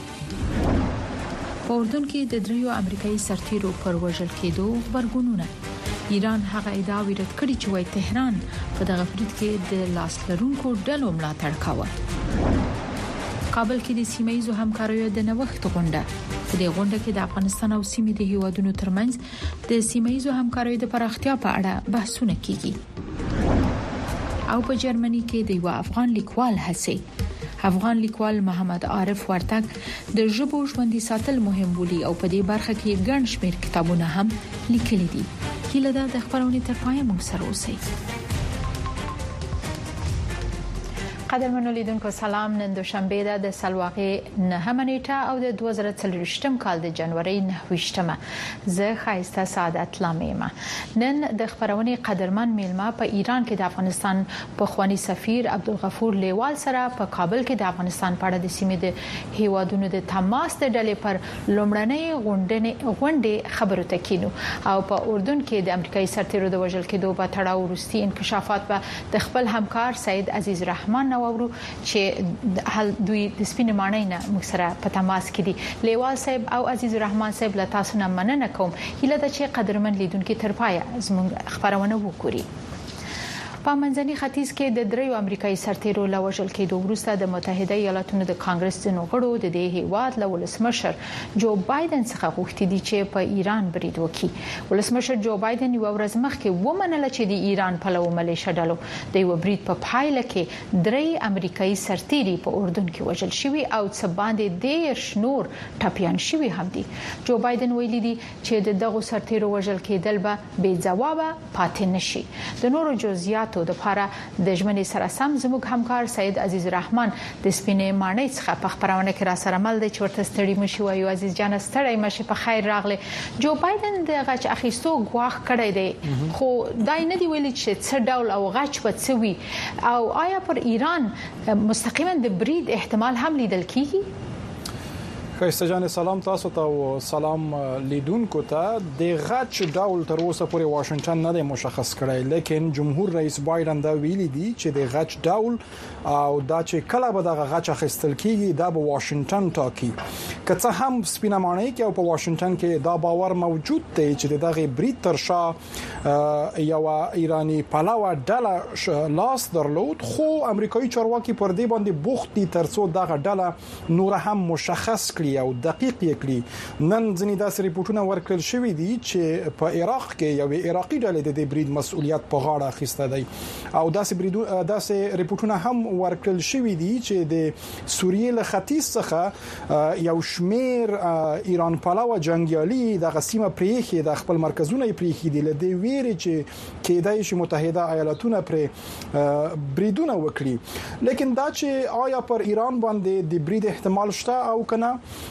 په اردن کې د دریو امریکایي سرتیرو پر وژل کېدو خبرګونونه ایران هغه ادعا ورد کړې چې وايي تهران په دغه برید کې د لاس لرونکو ډلو ملاتړ کاوه. کابل کې د سیمه ییزو همکاریو د نوښت غونډه په دې غونډه کې د افغانستان او سیمې د هیوادونو ترمنځ د سیمه ییزو همکاریو د پراختیا په اړه بحثونه کیږي. او په جرمني کې د یو افغان لیکوال هڅه افغان لیکوال محمد عارف ورتګ د ژبو ژوندۍ ساتل مهم بولي او په دې برخه کې ګڼ شمېر کتابونه هم لیکلي دي. هیله ده د خبرونې تر پایه موږ سره اوسئ. قدرمنو لیدونکو سلام. نن دوشنبه ده د سلواغې نهمه نیټه او د دوه زره څلوېښتم کال د جنوري نهویشتمه. زه خایسته سعادت لامیمه. نن د خبرونې قدرمن میلمه په ایران کې د افغانستان پخوانی سفیر عبدالغفور لیوال سره په کابل کې د افغانستان په اړه د سیمې د هیوادونو د تماس د ډلې پر لومړنۍ غونډې خبرو تکینو او په اردن کې د امریکایي سرتیرو د وژل کېدو په تړاو وروستي انکشافات به د خپل همکار سید عزیز رحمان نوورو چې هل دوی د سپینې ماڼۍ نه موږ سره په تماس کې دي. لیوال صاحب او عزیز رحمان صاحب له تاسو نه مننه کوم. هیله ده چې قدرمن لیدونکو تر پایه زموږ خبرونه وګوري. په منځني ختیځ کې د دریو امریکایي سرتیرو له وژل کېدو وروسته د متحده ایالاتونو د کانګرس د غړو د دې هیواد له ولسمشر جو بایدن څخه غوښتي دي چې په ایران برید وکړي. ولسمشر جو بایدن یو ورځ مخکې ومنله چې د ایران پلو ملیشه ډلو د یو برید په پایله کې درې امریکایي سرتیري په اردن کې وژل شوي او څه باندې دیرش نور ټپیان شوي هم دي. جو بایدن ویلي دي چې د دغو سرتیرو وژل کېدل به بې ځوابه پاتې نشي. د نورو جزئیات د لپاره د ژمنې سره سم زموږ همکار سید عزیز رحمان د سپینې ماڼۍ څخه په خبرونه کې را سره مل دی چې ورته ستړي مشي وایو. عزیز جان ستړي مشي په خیر راغله. جو بایدن د غچ اخیستو غواخ کړی دی خو دای نه دی ویلي چې څه ډول او غچ وڅوي او آیا پر ایران مستقیما د برید احتمال هم لیدل کیږي؟ خیسته جان سلام تاسو ته او سلام لیدونکو ته. د غچ ډول تر اوسه پورې واشنگټن نه دی مشخص کړی لیکن جمهور رئیس بایدن دا ویلي دی چې د غچ ډول او دا چې کله به د غچ اخیستل کیږي دا به واشنگټن ټاکي. که څه هم سپینه ماڼۍ کې او په واشنگټن کې دا باور موجود دی چې دغه برید تر شا یو ایرانی پلاوه ډله لاس درلود خو امریکایي چارواکي پر دې باندې بوخت دي ترڅو دغه ډله نور هم مشخص کړي او دقیق یې کړي. نن ځینې داسې ریپورتونه ورکړل شوې دي چې په عراق کې یو عراقي ډلې د دې برید مسؤلیت په غاړه اخیسته دی او داسې بریدو داسې ریپورتونه هم ورکړل شوې دي چې د سوریې له ختیځ څخه یو شمیر ایران پلاوه جنگیالي د غسیمه پریخي د خپل مرکزونه پریخي دي لدې ویري چې کېدای شي متحده ایالاتونه پر بریدونه وکړي. لیکن دا چې آیا پر ایران باندې د برید احتمال شته او کنه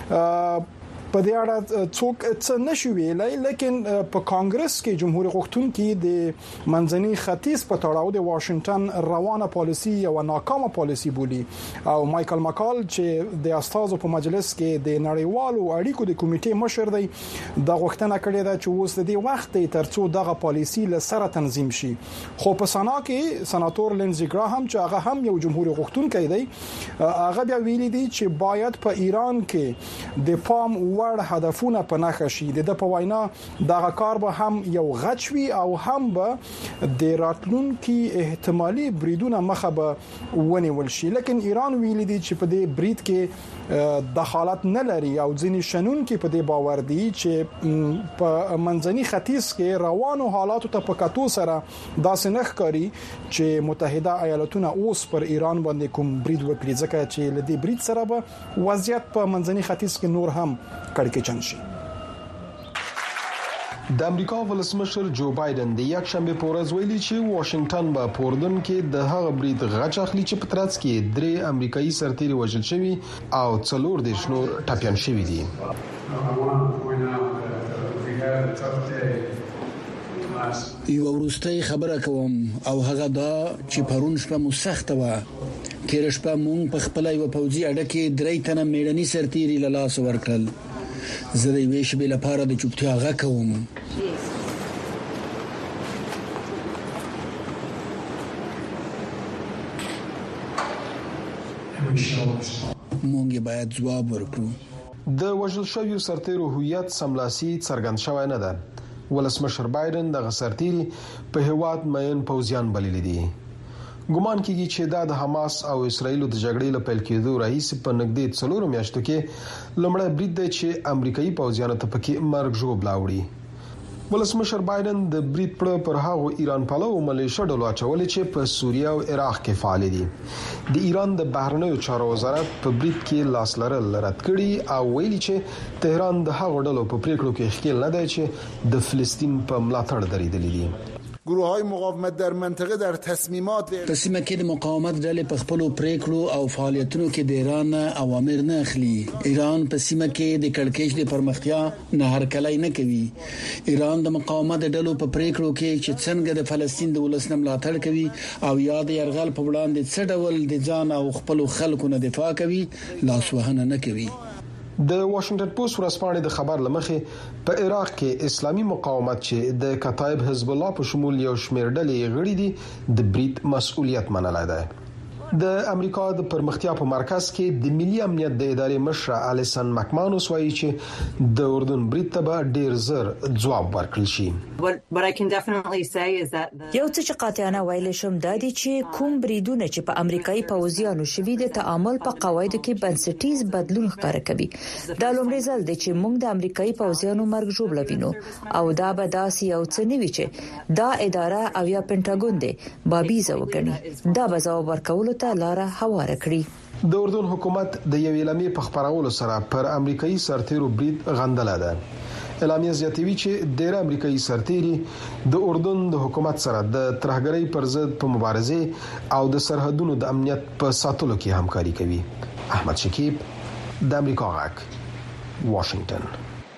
په دې اړه څوک څه نشي ویلای لیکن په کانګرس کې جمهور غوښتونکي د منځني ختیځ په تړاو د واشنگټن روانه پالیسي او ناکامه پالیسي بولي او مايكل ماکال چې د استازو په مجلس کې د نړیوالو اړیکو د کمیټې مشر دی د غوښتنه کړې ده چې اوس د دې وخت ترڅو دغه پالیسي له سره تنظیم شي. خو په سنا کې سناتور لینزي ګراهام چې هغه هم یو جمهور غوښتونکی دی هغه بیا ویلي دی چې باید په ایران کې د پام لوړ هدفونه په نښه شي. د په وینا دغه کار به هم یو غچوي او هم به د راتلونکي احتمالي بریدونه مخه به ونیول شي. لیکن ایران ویلي دی چې په دې برید کې دخالت نه لري او ځینې شنونکي په دې باور دي چې په منځني ختیځ کې روانو حالاتو ته په کتو سره داسې نه ښکاري چې متحده ایالاتونه اوس پر ایران باندې کوم برید وکړي، ځکه چې لدی برید سره به وضعیت په منځني ختیځ کې نور هم کړکېچن شي. د امریکا ولسمشر جو بایدن د یک شنبه په ورځ ویلي چې واشنگټن به په اردن کې د هغه برید غچ اخلي چې په ترڅ کې درې امریکایي سرتیري وژل شوي او څلور د شنور ټپيان شوي دي. یو ورستۍ خبره کوم او هغه دا چې پرون شپه مو سخته و. تیر شپه مونږ په خپل یو پوځي اډه کې درې تنه میړني سرتیري له لاس ورکړل. زه د یوې شپې لپاره د چوپتیا غږ کوم. مونږ باید جواب ورکړو. د وژل شویو سرتیرو هویت سملاسي څرګند شوی نه ده. ولسمشر بایدن د سرتیري په هواد مېن پوځیان بللي دي. ګومان کیږي چې دا د حماس او اسرایل د جګړې له پیل کېدو راهیسې په نږدې څلورو میاشتو کې لومړی برید دی چې امریکایي پوځیانو ته پکې مرګ ژوبلا وړي. ولسمشر بایدن د برید پر هغو ایران پالو ملیشه ډلو اچولې چې په سوریه او عراق کې فعال دي. د ایران د بهرنیو چارو وزارت په برید کې لاس لرل رد کړي او ویلي چې تهران د هغو ډلو په پریکړو کې ښکیل نه دی چې د فلسطین په ملاتړ درېدلي دي. گروه‌های مقاومت در منطقه در تصمیمات په سیمه کې د مقاومت ډلې په خپل پریکړو او فعالیتونو کې د ایران اوامر نه اخلي. ایران په سیمه کې د کړکېچ د پرمختیا نه هرکلی نه کوي. ایران د مقاومت ډلو په پریکړو کې چې څنګه د فلسطین د ولس ملاتړ کوي او یا د يرغل په وړاندې څه ډول د ځان او خپل خلکو نه دفاع کوي لاس وهنه نه کوي. د واشنگټن پوسټ ورځپاڼې د خبر لمخې په عراق کې اسلامي مقاومت چې د کتایب حزب الله په شمول یو شمېر ډلې غړي دي د برید مسؤلیت منلای دی. د امریکا د پرمختیا په مرکز کې د ملي امنیت د ادارې مشر الیسن مکمانوس وایي چې د اردن برید ته به ډیر زر ځواب ورکړل شي. یو څه چې قاطعانه ویل شم دا دي چې کوم بریدونه چې په امریکایي پوځیانو شوي د تعامل په قواعدو کې بنسټیز بدلون ښکاره کوي. دا لومړی ځل دی چې موږ د امریکایي پوځیانو مرګ ژوبلا وینو او دا به داسې یو څه نه وي چې دا اداره او یا پینټاګون دی بابیزه وګڼي. دا به ځواب ورکول لاره هواره کړی. د اردن حکومت د یو اعلامیې په خبرولو سره پر امریکایي سرتیرو برید غندله ده. اعلامیه زیاتوي چې ډېر امریکایي سرتیري د اردن د حکومت سره د ترهګرۍ پر ضد په مبارزه او د سرحدونو د امنیت په ساتلو کې همکاري کوي. احمد شکیب د امریکا غږ واشنگټن.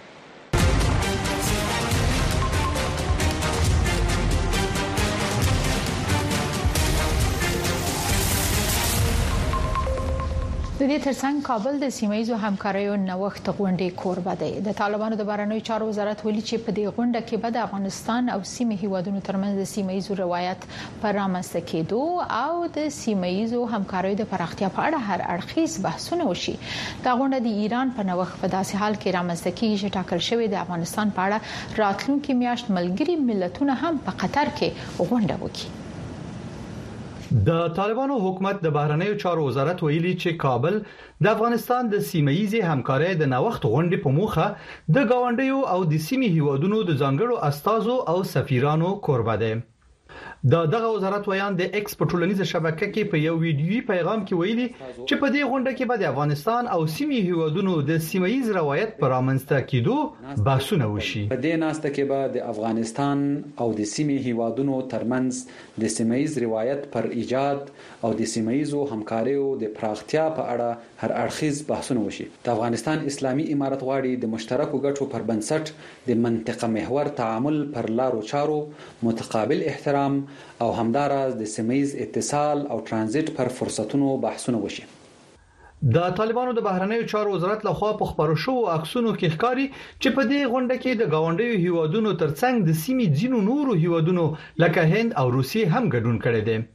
د دې ترڅنګ کابل د سیمایي همکاریو نوښت غونډې کوربه دی. د طالبانو د بهرنیو چارو وزارت ویلي چې په دې غونډه کې به د افغانستان او سیمې هیوادونو ترمنځ د سیمایي روایت پر رامنځته کېدو او د سیمایي همکاریو د پراختیا په اړه هر اړخیز بحثونه وشي. دا غونډه د ایران په نوښت په داسې حال کې رامنځته کیږي چې ټاکل شوی د افغانستان په اړه راتلونکي میاشت ملګري ملتونه هم په قطر کې غونډه وکړي. د طالبانو حکومت د بهرنیو چارو وزارت ویلي چې کابل د افغانستان د سیمایي همکارۍ د نوښت غونډې په موخه د گاونډیو او د سیمې هیوادونو د ځانګړو استازو او سفیرانو کوربه دی. د دغه وزارت ویان د ایکس په ټولنیزه شبکه کې په یو ویډیوي پیغام کې ویلي چې په دې غونډه کې به د افغانستان او سیمې هیوادونو د سیمایي روایت پر رامنځته کېدو بحثونه وشي. په دې ناسته کې به د افغانستان او د سیمې هیوادونو ترمنځ د سیمایي روایت پر ایجاد او د سیمایي همکاریو د پراختیا په اړه هر اړخیز بحثونه وشي. د افغانستان اسلامي امارت غواړي د مشترکو ګټو پر بنسټ د منطقه محور تعامل پر لارو چارو متقابل احترام او همداراز د سیمایي اتصال او ترانزیت پر فرصتونو بحثونه وشي. د طالبانو د بهرنیو چارو وزارت لخوا په خبرو شو عکسونو کې ښکاري چې په دې غونډه کې د گاونډیو هیوادونو ترڅنګ د سیمې ځینو نورو هیوادونو لکه هند او روسیې هم ګډون کړي دي.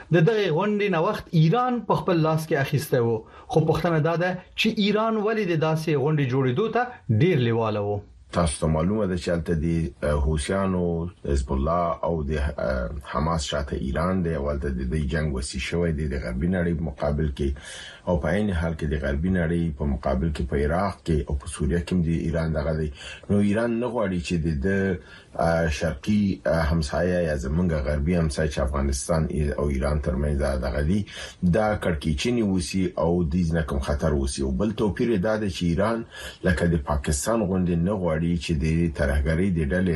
د دغه غونډې نوښت ایران په خپل لاس کې اخیسته وو خو پوښتنه ده چې ایران ولې د داسې غونډې جوړېدو ته ډیر لیواله وو. تاسو ته معلومه ده چې البته د حوثیانو حزب الله او د حماس شاته ایران دی ولته د جنگ وسی شوی دی د غربي نړۍ په مقابل کې او په عین حال کې د غربي نړۍ په مقابل کې په عراق کې او په سوریه کې د ایران دغه دی. نو ایران نه غواړي چې د شرقي همسایه یا زمونږ غربي همسایه چې افغانستان او ایران ترمنځ دغه دی دا کړکېچنی وسی او د ځنه کوم خطر وسی. او بل توپیر دا دی چې ایران لکه د پاکستان غونډې نه غواړي چې د ترهګری د ډلې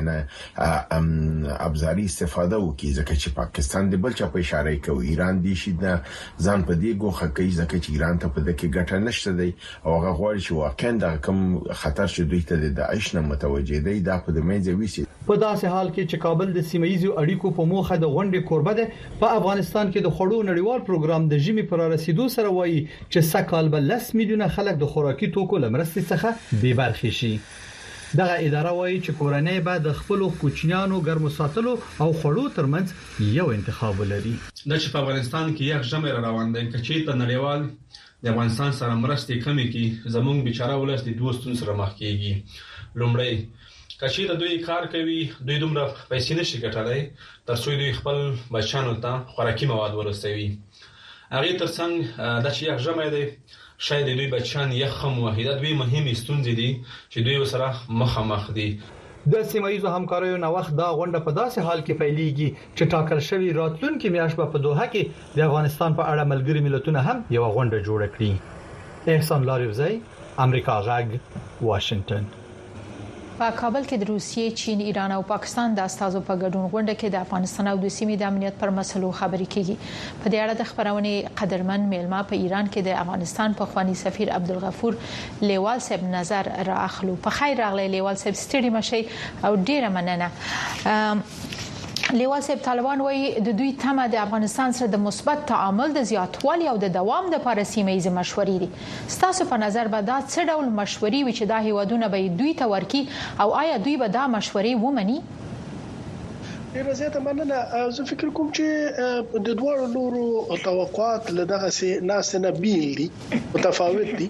نه ابزاري استفاده وکړي ځکه چې پاکستان د بل چا په اشاره کوي ایران دې شي د ځان په دې ګوخه کوي ځکه چې ایران ته په دغه ګټه نشته دی او هغه غواړي چې واقعا د کوم خطر چې دوی ته د داعش نه متوجه دی دا په د منځ ویسي. په داسې حال کې چې کابل د سیمه‌یزو اړیکو په موخه د غونډې کوربه ده په افغانستان کې د خړو نړیوال پروګرام د ژمي پر رسیدو سره وایي چې سکهال بل لس میلیونه خلک د خوراکي توکو لمرستي څخه بې برخې شي. دغه اداره وایي چې کورنۍ به د خپل کوچنیانو ګرمو ساتلو او خړو ترمنځ یو انتخاب لري. د چې په افغانستان کې یو ژمه روان دی چې ته نړیوال د افغانستان سره مرستې کمی کی زمونږ بیچاره ولس د دوستون سره مخ کیږي. لومړی کچې د دوی کار کوي دوی دومره پیسې نشي ګټلای تر څو دوی خپل بچانو ته خوراکي مواد ورسوي. هغه ترڅنګ د چې یو ژمه دی شاید دوی بچان یخم واحده دوی مهمه ستونزې دي چې دوی سره مخامخ دي. د سیمه‌یزو همکاریو نوښت دا غونډه په داسې حال کې پیلېږي چې ټاکل شوی راتلونکي میاشت په دوحه کې د افغانستان په اړه ملګری ملتونه هم یو غونډه جوړ کړي. احسان لاریوزی، امریکا غږ، واشنگټن. په کابل کې د روسیې، چین، ایران او پاکستان د استازو په ګډون غونډه کې د افغانستان او د سیمې د امنیت پر مسلو خبرې کیږي. په دې اړه د خبرونه قدرمن میلمه په ایران کې د افغانستان په خواني سفیر عبدالغفور لیوال صاحب نظر راخلو. په خیر راغلی لیوال صاحب، ستړي مشي او ډیره مننه. لیوال صاحب، طالبان وایي د دوی تمه د افغانستان سره د مثبت تعامل د زیاتوالي او د دوام د لپاره سیمه‌ییز مشورې دي. ستاسو په نظر به دا څه ډول مشورې وي چې دا هیوادونه به دوی ته ورکي او آیا دوی به دا مشورې ومني؟ ډیره زیاته مننه. زه فکر کوم چې د دوه لورو توقعات له دغه سي ناس نه بیل دي، متفاوت دي.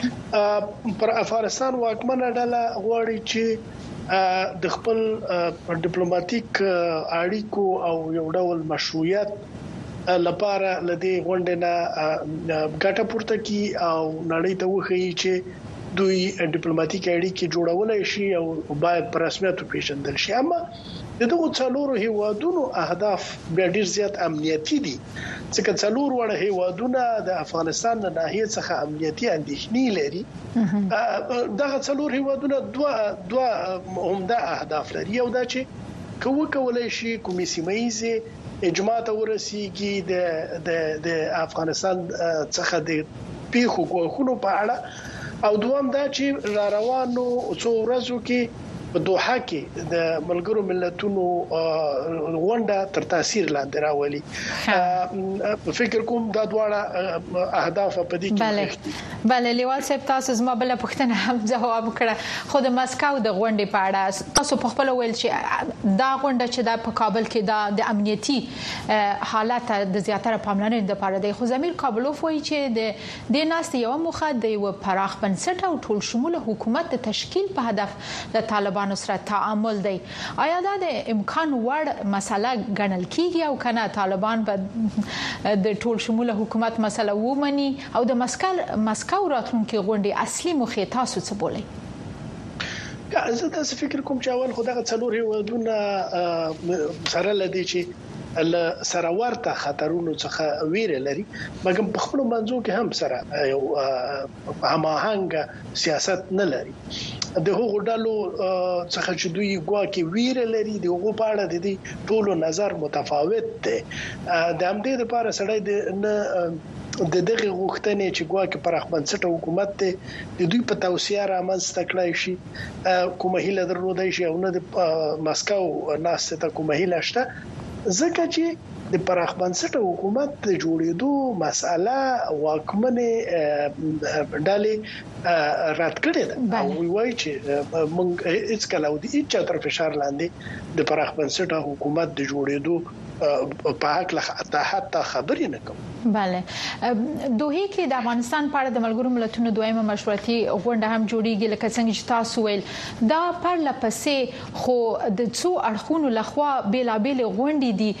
پر افغانستان واکمنه ډله غواړي چې د خپل ډیپلوماټیک اړیکو او یو ډول مشروعیت لپاره لدی غونډه نه ګټه پورته کی او نړۍ ته وښیي چې دوی ډیپلوماټیک اړیکې جوړولای شي او باید په رسمیت پیژندل شي. اما دغه څلورو هیوادونو اهداف بیا ډیر زیات امنیتي دي ځکه څلور وړه هیوادونه د افغانستان د ناحیې څخه امنیتي اندېښنې لري. دغه څلور هیوادونه دوه دوه عمده اهداف لري. یو دا چې کوو کولای شي کومې سیمه‌ییزه اجماع ته ورسیږي د د د افغانستان څخه د پیښو غوښنو په اړه، او دوم دا چې را روانو څو ورځو کې په دوحه کې د ملګرو ملتونو غونډه تر تاثیر لاندې راولي. په فکر کوم دا دواړه اهداف په دې کې بله بله لیوال صاحب، تاسو زما بل پوښتنه هم جواب کړه. خو د مسکو د غونډې په اړه تاسو په خپل ویل چې دا غونډه چې د په کابل کې دا د امنیتي حالت د زیاتره پاملرنې لپاره دی، خو زمیر کابلوف وایي چې د د ناست یو مخه د یو پراخ بنسټ او ټول شموله حکومت د تشکیل په هدف د طالبان سره تعامل دی. آیا دا د امکان وړ مسله ګڼل کیږي او کنه طالبان به د ټول شموله حکومت مسله ومني او د مسکو مسکو راتلونکي غونډې اصلي موخه تاسو څه بولئ؟ زه تاسو فکر کوم چې اول خدای څلور هیوادونه سره لدی چې ل سره ورته خطرونو څخه ویره لري، مګر په خپل منځو کې هم سره یو هماهنګ سیاست نه لري. د هغو ډلو څخه چې دوی ګواکې ویره لري د هغو په اړه د دې ټولو نظر متفاوت دی. د همدې لپاره سړی د نه د دغه غوښتنې چې ګواکې پراخ بنسټه حکومت ته د دوی په توصیه رامنځته کړای شي کومه هیله درلودای شي او نه د مسکو ناسته ته کومه هیله شته، ځکه چې د پراخ بنسټه حکومت د جوړېدو مسأله واکمنه ډلې رد کړې ده او وایي چې موږ هیڅ کله د هیڅ تر فشار لاندې د پراخ بنسټه حکومت د جوړېدو په حق له حتی خبرې نه کوم. بله دوی کې د افغانستان په اړه د ملګرو ملتونو دویمه مشورتي غونډه هم جوړیږي لکه څنګه چې تاسو ویل دا پرله پسې خو د څو اړخونو لخوا بیلابېل غونډې دي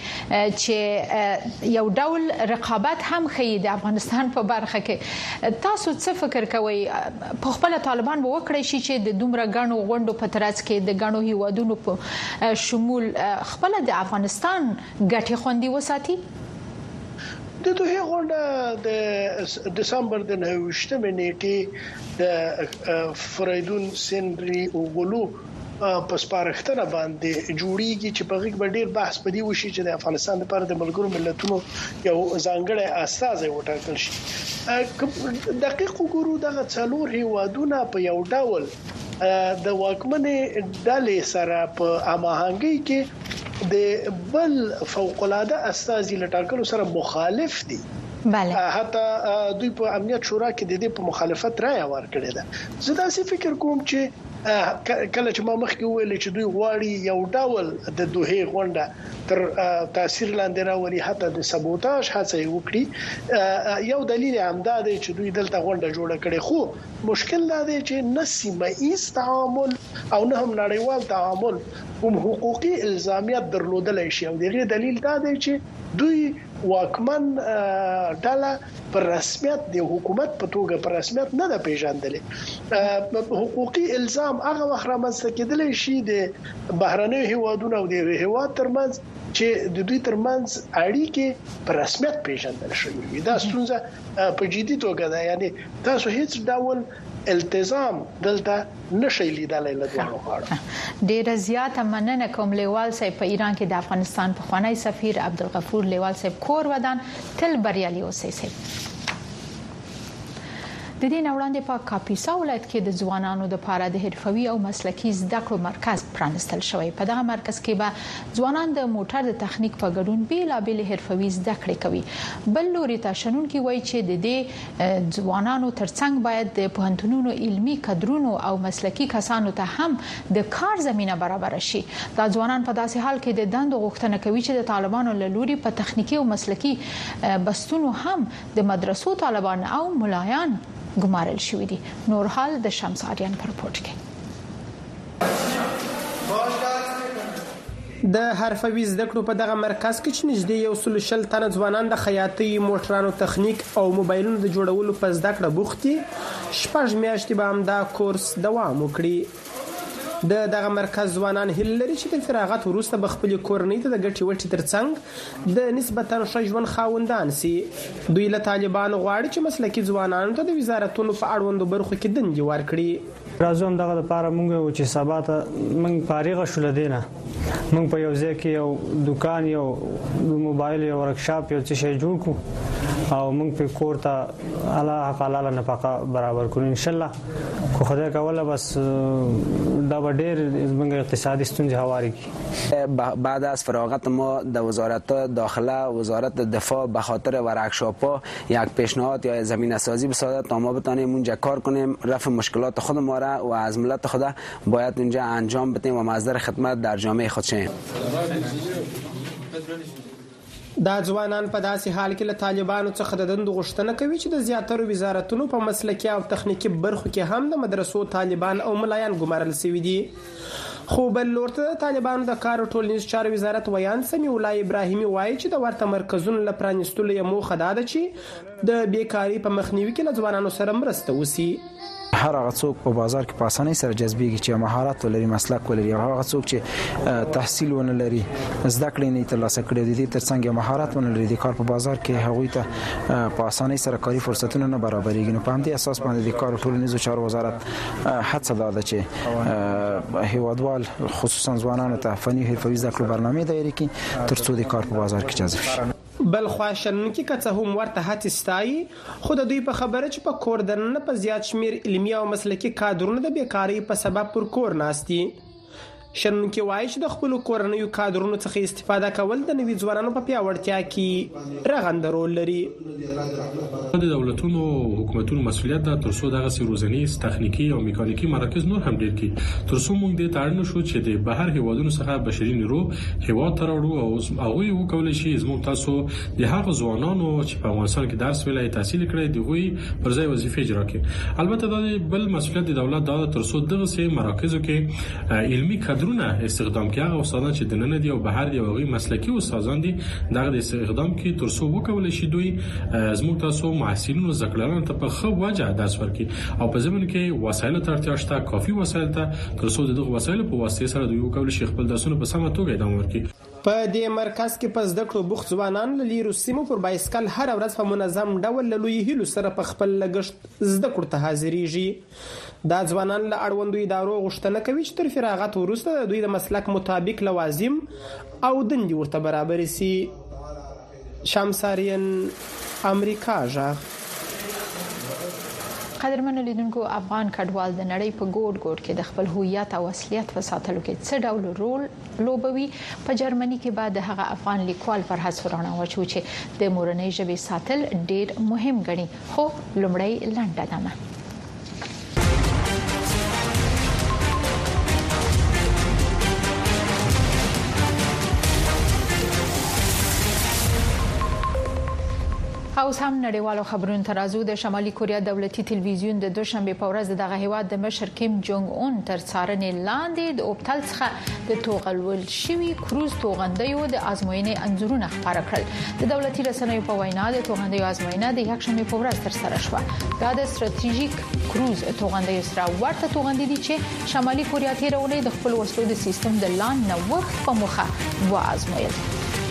چې یو ډول رقابت هم ښیي د افغانستان په برخه کې. تاسو څه فکر کوئ په خپل طالبان به وکړي شي چې د دومره غنو غونډو په ترڅ کې د غنو هیوادونو په شمول خپل د افغانستان ګټې خوندي وساتي؟ د دوه غونډه د دسمبر د نهویشتمې نیټې د فریدون سنري او غلو په سپارښتنه باندې جوړیږي چې په غږ ډیر بحث پدې وشي چې د افغانستان لپاره د ملګرو ملتونو یو ځانګړی استازی وټاکل شي. دقیق وګورو دغه څلور هیوادونه په یو ډول د واکمنې ډلې سره په هماهنګۍ کې د بل فوق العاده استازي لټاکلو سره مخالف دي. بله حتی دوی په امنیت شورا کې د دې په مخالفت رائے ورکړې ده. زه دا څه فکر کوم چې کله چې ما مخکې ویل چې دوی غواړي یو ډول د دوه غونډه تر تاثیر لاندې راولي حتی د سبوتاژ هڅه وکړي. یو دلیل هم دا دی چې دوی دلته غونډه جوړه کړي خو مشکل دا دی چې نه سیمه‌ایز تعامل او نه هم نړیوال تعامل کوم حقوقي الزامیت درلودلای شي. او دغه دلیل دا دی چې دوی واکمن ډله پر رسمیت د حکومت په توګه پر رسمیت نه ده پیژندلې. حقوقي الزام هغه وخت رامنځته کېدلی شي د بهرنیو هیوادونو او د هیواد ترمنځ چې د دوی ترمنځ اړیکې پر رسمیت پیژندل شوی وي. دا ستونزه په جدي توګه ده. یعنی تاسو هیڅ ډول التزام دلته نشي لیدلای له دوه غاړو. ډیر زیات مننه کوم لیوال صاحب په ایران کې د افغانستان په خوانی سفیر عبدالغفور لیوال صاحب کور ودان تل بریالي اوسئ. د دې نوړاندې په کاپیسا ولایت کې د ځوانانو لپاره د حرفوي او مسلکي زده کړو مرکز پرانستل شوی. په دغه مرکز کې به ځوانان د موټر د تخنیک په ګډون بیلابېل حرفوي زده کړې کوي. بل لوري ته شنونکي وایي چې د دې ځوانانو ترڅنګ باید د پوهنتونونو علمي کادرونو او مسلکي کسانو ته هم د کار زمينه برابر شي. دا ځوانان په داسې حال کې د دندو غوښتنه کوي چې د طالبانو له لوري په تخنیکی او مسلکي بستونو هم د مدرسو طالبان او ملایان ګمارل شوې دي. نور حال د شمس آریان پر رپورت کې. د حرفوي زده کړو په دغه مرکز کې چې نږدې یو سل شل تنه ځوانان د خیاطۍ، موټرانو تخنیک او موبایلونو د جوړولو په زده کړه بوخت دي. شپږ میاشتې به هم دا کورس دوام وکړي. د دغه مرکز ځوانان هیله لري چې د فراغت وروسته به خپل کورنۍ ته د ګټې وټې ترڅنګ د نسبتاً ښه ژوند خاوندان سي. دوی له طالبانو غواړي چې مسلکي ځوانانو ته د وزارتونو په اړوندو برخو کې دندې ورکړي. راځم دغه لپاره مونږ چې سبا ته مونږ فارغ شول دینه مونږ په یو ځای کې یو دکان یو موبایل یو ورکشاپ یو څه شی جوړ کو او مونږ په کور ته الله تعالی نفقه برابر کړو ان شاء الله. خو خدای کوله بس دا ډیر زموږ اقتصادي ستونزې هواري کی. بعد از فراغت ما در وزارت داخله وزارت دفاع به خاطر ورکشاپ‌ها یک پیشنهاد یا زمینه سازی بسازد تا ما بتونیم اونجا کار کنیم، رفع مشکلات خود ما را و از ملت خود باید اونجا انجام بدیم و مصدر خدمت در جامعه خود شیم. دا ځوانان په داسې حال کې له طالبانو څخه د دندو غوښتنه کوي چې د زیاترو وزارتونو په مسلکي او تخنیکی برخو کې هم د مدرسو طالبان او ملایان ګمارل شوي دي. خو بل لور ته طالبانو د کار او ټولنیز چارو وزارت ویان سمیع الله ابراهیمي وایي چې د ورته مرکزونو لپاره پرانیستلو یې موخه دا ده چې د بیکاری په مخنیوي کې له ځوانانو سره مرسته وشي. هر هغه څوک په بازار کې په اسانۍ سره جذبېږي چې مهارت ولري، مسلک ولري، او هغه څوک چې تحصیل ونه لري، زده کړې نه ترلاسه کړي دي، ترڅنګ مهارت ونه لري، د کار په بازار کې هغوی ته په اسانۍ سره کاري فرصتونه نه برابرېږي. نو په همدې اساس باندې د کار او ټولنیزو چارو وزارت هڅه دا ده چې هیوادوال خصوصا ځوانانو ته فني حرفوي زده کړو برنامې دایره کړي ترڅو د کار په بازار کې جذب شي. بل خواشنونکي که څه هم ورته هڅې ستایي، خو د دوی په خبره چې په کور دننه په زیات شمیر علمي او مسلکي کادرونه د بیکاری په سبب پر کور ناست دي. شنونکي وایي چې د خپل کورنیو کادرونو څخه استفاده کول د نوي ځوانانو په پیاوړتیا کې رغنده رول لري. د دولتونو حکومتونو مسؤلیت ده ترڅو دغه سیروزنیز تخنیکی او میکانیکی مراکز نور هم ډیر کی ترڅو موږ د تاړنو شو چې د بهر هیوادونو څخه بشري نیرو هیواد ته راوړو او هغه یو کولای شي زموږ تاسو د هغه ځوانانو چې په افغانستان کې درس ویلای تحصیل کړي دغه پر ځای وظیفه اجرا کړي. البته د بل مسؤلیت د دولت ده ترڅو دغه سي مراکزو کې علمي درونه استخدام کړي او استادان چې د نن دی او بهر دی او غي مسلکي استادان دي دغه د استخدام کې ترڅو وکول شي دوی زموږ تاسو محصلینو زکلانو ته په خو وجه درس ورکړي او په ځمن کې وسایل ته اړتیا شته کافي وسایل ته ترڅو دغه وسایل په واسطه سره دوی وکول شي خپل درسونه په سمه توګه ادامه ورکړي. په دې مرکز کې په زده کړو بوخت ځوانان له لیرو سیمو پر بایسکل هر ورځ په منظم ډول له لوی هیلو سره په خپل لګښت زده کړو ته حاضرېږي. دا ځوانان له اړوندو ادارو غوښتنه کوي چې تر فراغت وروسته دوی د مسلک مطابق لوازم او دندې ورته برابر سي. شمسارین امریکا ژغ. قدرمنو لیدونکو، افغان کډوال د نړۍ په ګوټ ګوټ کې د خپل هویت او اصلیت په ساتلو کې څه ډول رول لوبوي. په جرمني کې بعد هغه افغان لیکوال فرحت سرانا وچو چې د مورنۍ ژبې ساتل ډیر مهم ګڼي. خو لومړی لنډه دمه اوس هم نړیوالو خبرونو ترازو. د شمالي کوریا دولتي تلویزیون د دوشنبه په ورځ دغه هیواد د مشر کیم جونګ اون تر څارنې لاندې د اوبتل څخه د توغلول شوی کروز توغندیو د ازموینې انځورونه خپاره کړل. د دولتي رسنیو په وینا د توغندیو ازموینه د یکشنبه په ورځ تر سره شوه. دا د ستراتیژیک کروز توغندیو سره ورته توغندي دي چې شمالي کوریا تیرونې د خپل وسلو د سیستم د لاند نوښت په موخه وازمویل.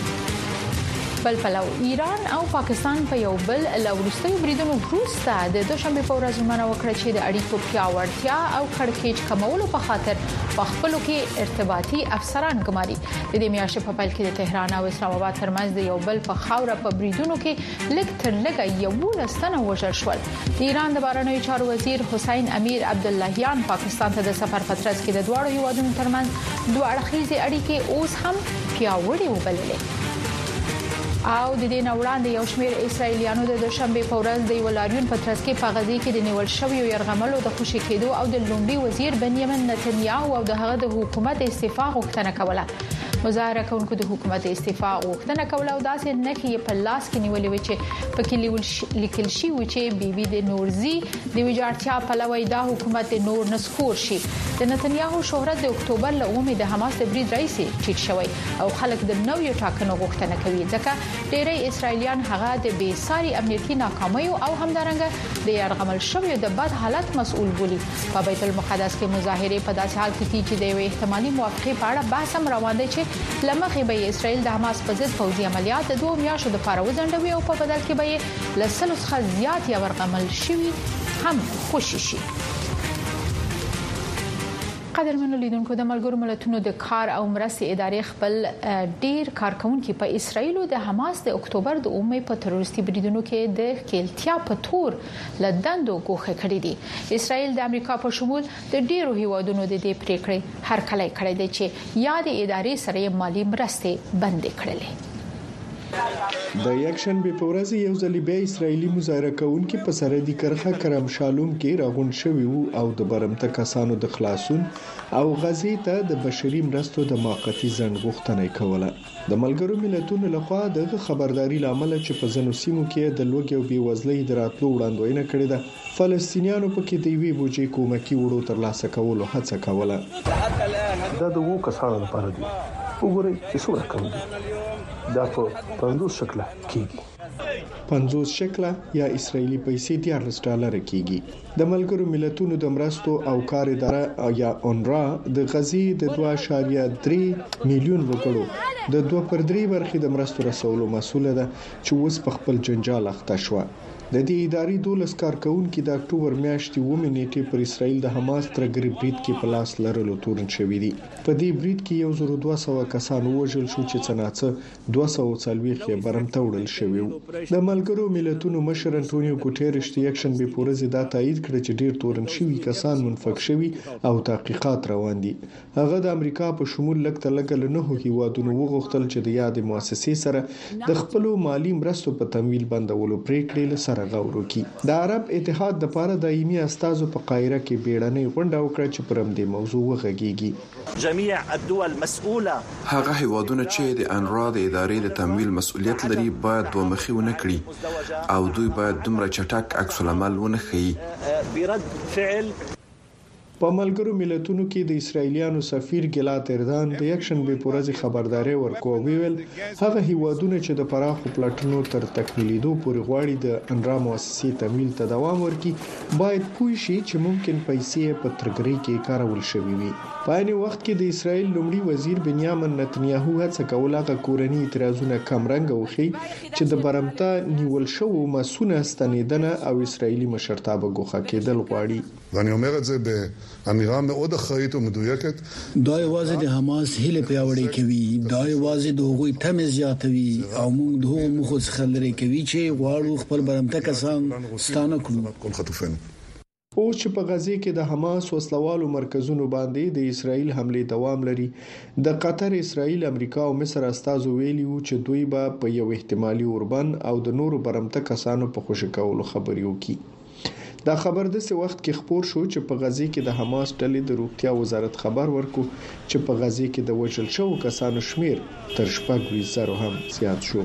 بل پلو ایران او پاکستان په یو بل لورستي بریدونو وروسته د دوشنبه په ورځ مننه وکړه چې د اړیکو پیاوړتیا او کړکېچ کمولو په خاطر په خپلو کې ارتباطي افسران ګماري. د دې میاشتې په پیل کې د تهران او اسلام آباد ترمنځ د یو بل په خاوره په بریدونو کې لږ تر لږه یو لستنه وژل شول. د ایران د بهرنیو چارو وزیر حسین امیر عبداللهیان پاکستان ته د سفر په ترڅ کې د دواړو هیوادونو ترمنځ دوه اړخیزې اړیکې اوس هم پیاوړې وبللې. او د دې نوړاندې یو شمېر اسرایلیانو د دوشنبه په ورځ د یو لاریون په ترڅ کې په غزي کې د نیول شویو يرغملو د خوشی کېدو او د لومړي وزیر بنیامین نتنیاهو او د هغه د حکومت استعفا غوښتنه کوله. مظاهره کوونکو د حکومت استعفا غوښتنه کوله او داسې نه کې په لاس کې نیولې و چې په کې لیکل شي و چې بي بي د نورزي د ویجاړتیا په لوي دا حکومت نور نسکور شي. د نتنیاهو شهرت د اکتوبر له اومه د حماس د برید رئیس چیټ شوی او خلک د نوې ټاکنو غوښتنه کوي ځکه ډېری اسرایلیان هغه د بې ساري امنیتي ناکامیو او همدارنګه د يرغمل شویو د بد حالت مسؤل بولي. په بیت المقدس کې مظاهره په داسې حال کې چې د یو احتمالي موافقه په اړه بحث هم روان دی چې لمخې به اسرائیل د حماس په ضد پوځي عملیات د دوه میاشتو لپاره وځنډوي او په بدل کې به له سلو څخه زیات يرغمل شوی هم خوشي شي. قدرمنو لیدونکو، د ملګرو ملتونو د کار او مرستې ادارې خپل ډیر کارکونکو په اسرائیل او د حماس د اکتوبر د اومه په تروریستي بریدونو کې د کېلتیا په تور لدندو کوخه کړې دي. اسرائیل د امریکا په شمول د ډیرو هیوادونو د دې پریکړې هر کله کړې دي چې یاد ادارې سره مالی مرستې بند کړلې. د یکشنبه په ورځ یو ځل بیا اسرایلی مظاهره کوونکي په سرحدي کرخه کرم شالوم کې راغون شوي وو او د برمته کسانو د خلاصون او غزې ته د بشري مرستو د موقتی ځنډ غوښتنه کوله. د ملګرو ملتونو لخوا د خبرداري لامل چې په ځینو سیمو کې د لوګي او بیوزلۍ دراتلو وړاندوینه کړې ده، فلسطینیانو په کې د وی بوجي کومکی وړو تر لاسه کولو هڅه کوله. دا د وو کسانو لپاره دي. وګورئ چې څومره کم دي. دا په پنځوس شکل کېږي. پنځوس شکل یا اسرایلی پیسې دیارلس ډالر کېږي. د ملګرو ملتونو د مرستو او کار اداره یا اونرا د غزي د دوه اعشاریه درې میلیون وګړو د دوه پر درې برخې د مرستو رسولو مسوله ده چې اوس په خپل جنجال اخته شو. د دې ادارې دولس کارکونکو د اکتوبر میاشتې اوومې نیټې پر اسرائیل د حماس ترګری برید کې په لاس لرلو تورن شوې دي. په دې برید کې یو زر دوه سوه کسان وژل شو چې څنګه دوه سوه څلوېښت یې برمته وړل شوی وو. د ملګرو ملتونو مشر انټونیو ګوټيريش د یکشن به پورزه دا تایید کړ چې ډیر تورن شوي کسان منفک شوي او تحقیقات روان دي. هغه د امریکا په شمول لکه لګل نه هیوادونو وغوښتل چې د یاد مؤسسې سره د خپل مالی مرستو په تمویل بندولو پریکړې لسره غور وکړي. د عرب اتحاد د لپاره دایمي استازو په قاهره کې بیړنۍ غونډه وکړه چې پر همدې موضوع وغږیږي. جميع الدول مسؤوله هغه هیوادونه چې د انرا د ادارې د تمویل مسؤلیت لري باید دوه مخي ونه کړي او دوی باید دومره چټک عکس العمل ونه ښیي. برد فعل په ملګرو ملتونو کې د اسرایلیانو سفیر ګلات اردان د یکشن به پورزي خبرداري ورکوي ویل هغه هیوادونه چې د پراخو پلاټونو تر تکمیلیدو پورې غواړي د انرا مؤسسې تمویل ته دوام ورکړي باید پوه شي چې ممکن پیسې په ترګری کې کارول شوي وي. په عین وخت کې د اسرایل لومړي وزیر بنیامین نتنیاهو هڅه کوله چې کورنی اعتراضونه کمرنګ وخی چې د برمته نیول شوو مسونه ستنیدنه او اسرایلی مشرتابه ګوښه کېدل غواړي. ואני אומר את זה באמירה מאוד אחראית ומדויקת. دا یوازې د حماس هیله پیاوړې کوي، دا یوازې د هغوی تمه زیاتوي او موږ د هغو مخه څخه لري کوي چې غواړو خپل برمته کسان ستانه کړو. اوس چې په غزه کې د حماس وسلوالو مرکزونو باندې د اسرایل حمله دوام لري، د قطر، اسرایل، امریکا او مصر استازو ویلي وو چې دوی به په یو احتمالي اوربند او د نورو برمته کسانو په خوشی کولو خبري وکړي. دا خبر د څه وخت کې خبر شو چې په غزه کې د حماس ډلې د روغتیا وزارت خبر ورکو چې په غزه کې د وژل شوو کسانو شمیر تر شپږ زره هم زیات شو.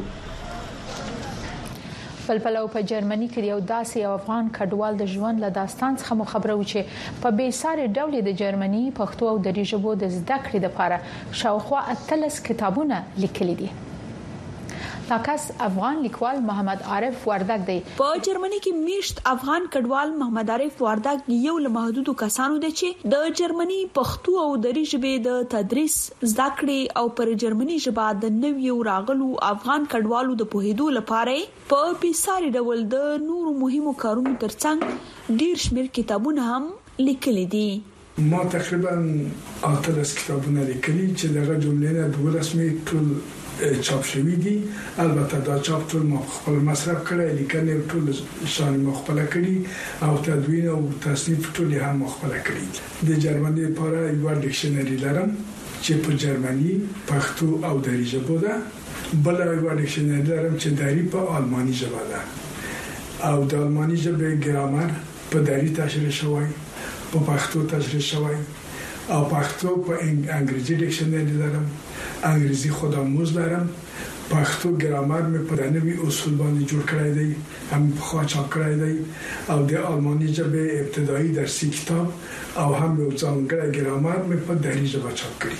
بلبلو په جرمني کې یو داسې افغان کډوال د ژوند له داستان څخه مو خبرو چې په بیسارې ډول د جرمني، پښتو او دری ژبو د زده کړې لپاره شاوخوا اتلس کتابونه لیکلي دي. تاکس افغان لیکوال محمد عارف وردګ دی. په جرمني کې میشت افغان کډوال محمد عارف وردګ یو له محدودو کسانو دی چې د جرمني، پښتو او دری ژبې د تدریس زده کړې او پر جرمني ژبه د نویو راغلو افغان کډوالو د پوهېدو لپاره په بیساري ډول د نورو مهمو کارونو ترڅنګ ډیر شمېر کتابونه هم لیکلي دي. ما تقریبا اتلس کتابونه لیکلي چې دغه جملې نه دوه رسمي ټول چاپ شوی دي. البته دا چاپ ټول مخفل مصرف کړي، لیکنه ټول شان مخفل کړي او تدوین او تصنیف ټول هم مخفل کړي. د جرمني لپاره یو ډکشنری لرم چې په جرمني، پښتو او دری ژبه ده. بل یو ډکشنری لرم چې دری په آلماني ژبه ده او د آلماني ژبې ګرامر په دری تشریح شوی، په پښتو تشریح شوی او پښتو په انګریزي ډکشنری لرم، انګریزي خودآموز لرم. پښتو ګرامر مې په نوي اصول باندې جوړ کړی دی، هم په خوا چاپ کړی دی او د آلماني ژبې ابتدایي درسي کتاب او هم یو ځانګړی ګرامر مې په دری ژبه چاپ کړی.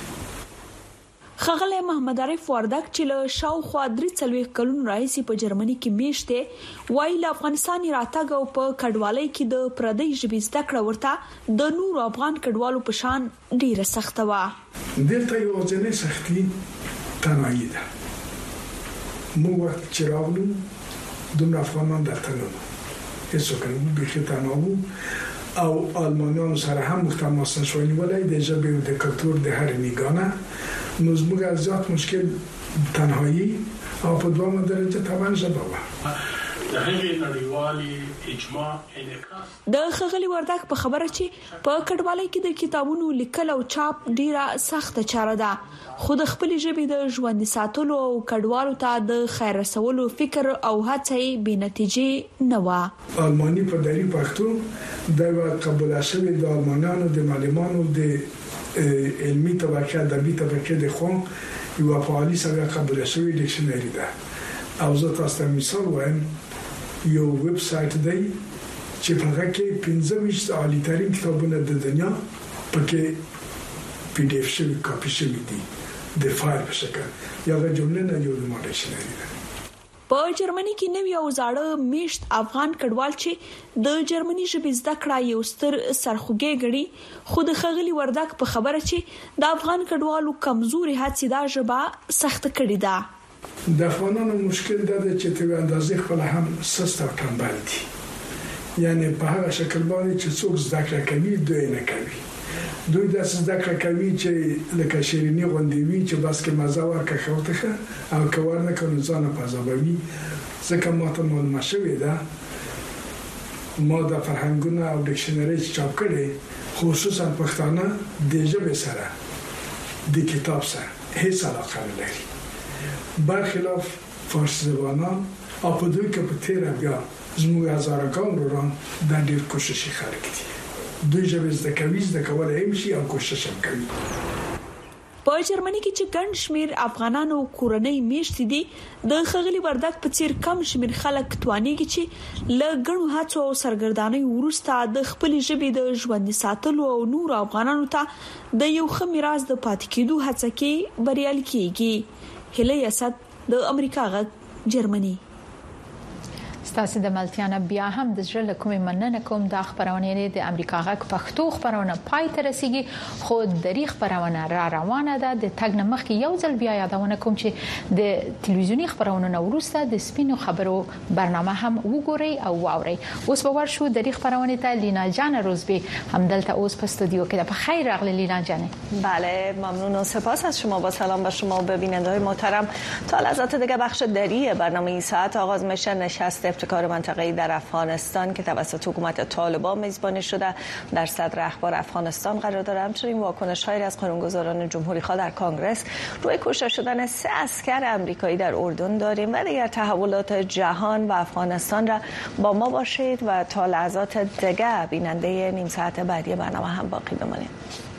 خغله محمد عارف وردګ چې له شاوخوا درې څلوېښت کلونو راهیسې په جرمني کې میشته وایي له افغانستان راتګ او په کډوالۍ کې د پردۍ ژبې زده کړه ورته د نورو افغان کډوالو په شان ډیره سخته و. دلته یو ځنې سختي تنهایی ده. موږ وخت چې راغلو دومره افغانان دلته نه وو، هیڅوک نه وو، بېخي تنها وو او آلمانیانو سره هم تماس نشو نیولای د ژبې او د کلتور د هر میګانه. نو زموږ زیات مشکل تنهایی او په دوامه درجه طبعا ژبه و. د هغې نړیوالي اجماع انعکاس د خغلی وردګ په خبره چې په کډوالۍ کې د کتابونو لیکل او چاپ ډیره سخته چاره ده، خو د خپل ژبې د ژوند ساتلو او کډوالو ته د خیر رسولو فکر او هڅې بې نتیجې نه و. آلماني په دری پښتو د قبول شوی د آلمانانو د معلمانو د علمي طبقه د بي طبقه د خو یو فعالي سره قبول شوی ډکشنری ده. او زه تاسو ته مثال وایم، یو ویب سټ دی چې په هغه کې پنځه ویشت عالی ترین کتابونه د دنیا پکې پی ډی اف شوی کاپی شوی دي د فایل په شکل. یا د جملې نه یو د ماډیشنری ده. په جرمني کې نوی او زاړه میشت افغان کډوال چې د جرمني ژبې زده کړه یو ستر سرخوږی ګڼي، خو د خغلی وردګ په خبره چې د افغان کډوالو کمزوري هڅې دا ژبه سخت کړې ده. د افغانانو مشکل دا دی چې په اندازې خپل هم سست او تنبل دي، یعنی په هغه شکل باندې چې څوک زده کړه کوي دوی نه کوي. دوی د زده کړه کوي چې لکه شیرینی غوندي وي چې بس کې مزه ورکه خوته او کور نه کوي ځان په ځابوي. ځکه ماته معلومه شوې ده ما د فرهنګونو او ډکشنری چاپ کړي خصوصا پښتانه د ژبې سره د کتاب سره هیڅ علاقه نه لري، برخلاف فارسی زبانان او په دوی کې په تیر بیا زموږ هزارګان وران د ډیر کوشش خلک دي، دوی ژبه زده کوي، زده کول هم شي او کوشش هم کوي. په جرمني کې چې ګڼ شمیر افغانانو کورنۍ میشتې دي د خغلی وردک په څیر کم شمیر خلک توانېږي چې ل ګڼو هڅو او سرګردانۍ ورسته د خپل ژبې د ژوند ساتلو او نور افغانانو ته د یو ښه میراث د پاتې کېدو هڅه کې بریالي کیږي. هله اسد د امریکا غږ جرمني. ستاسو د ملتیانه بیا هم د ژړل کومې مننه کوم د خبرونه د امریکا غږ پښتو خبرونه پای ته رسیدي، خو د ریخ خبرونه را روانه ده. د تګ نه مخکې یو ځل بیا یادونه کوم چې د ټلویزیونی خبرونه وروسته د سپینو خبرو برنامه هم وګورئ او واورئ. اوس به ورشو د ریخ خبرونه ته لینا جان روزبی همدلته اوس په استودیو کې ده. په خیر راغلی لینا جان. بله ممنون و سپاس از شما. با سلام به شما ببیننده‌های محترم. تا لحظات دیگه بخش دری برنامه این ساعت آغاز میشه. نشست ابتکار منطقه‌ای در افغانستان که توسط حکومت طالبان میزبانی شده در صدر اخبار افغانستان قرار داره. همچنین واکنش‌هایی از قانونگذاران جمهوری خواه در کنگره روی کشته شدن سه اسکر آمریکایی در اردن داریم و دیگر تحولات جهان و افغانستان را با ما باشید و تا لحظات دیگه بیننده نیم ساعت بعدی برنامه هم باقی بمانید.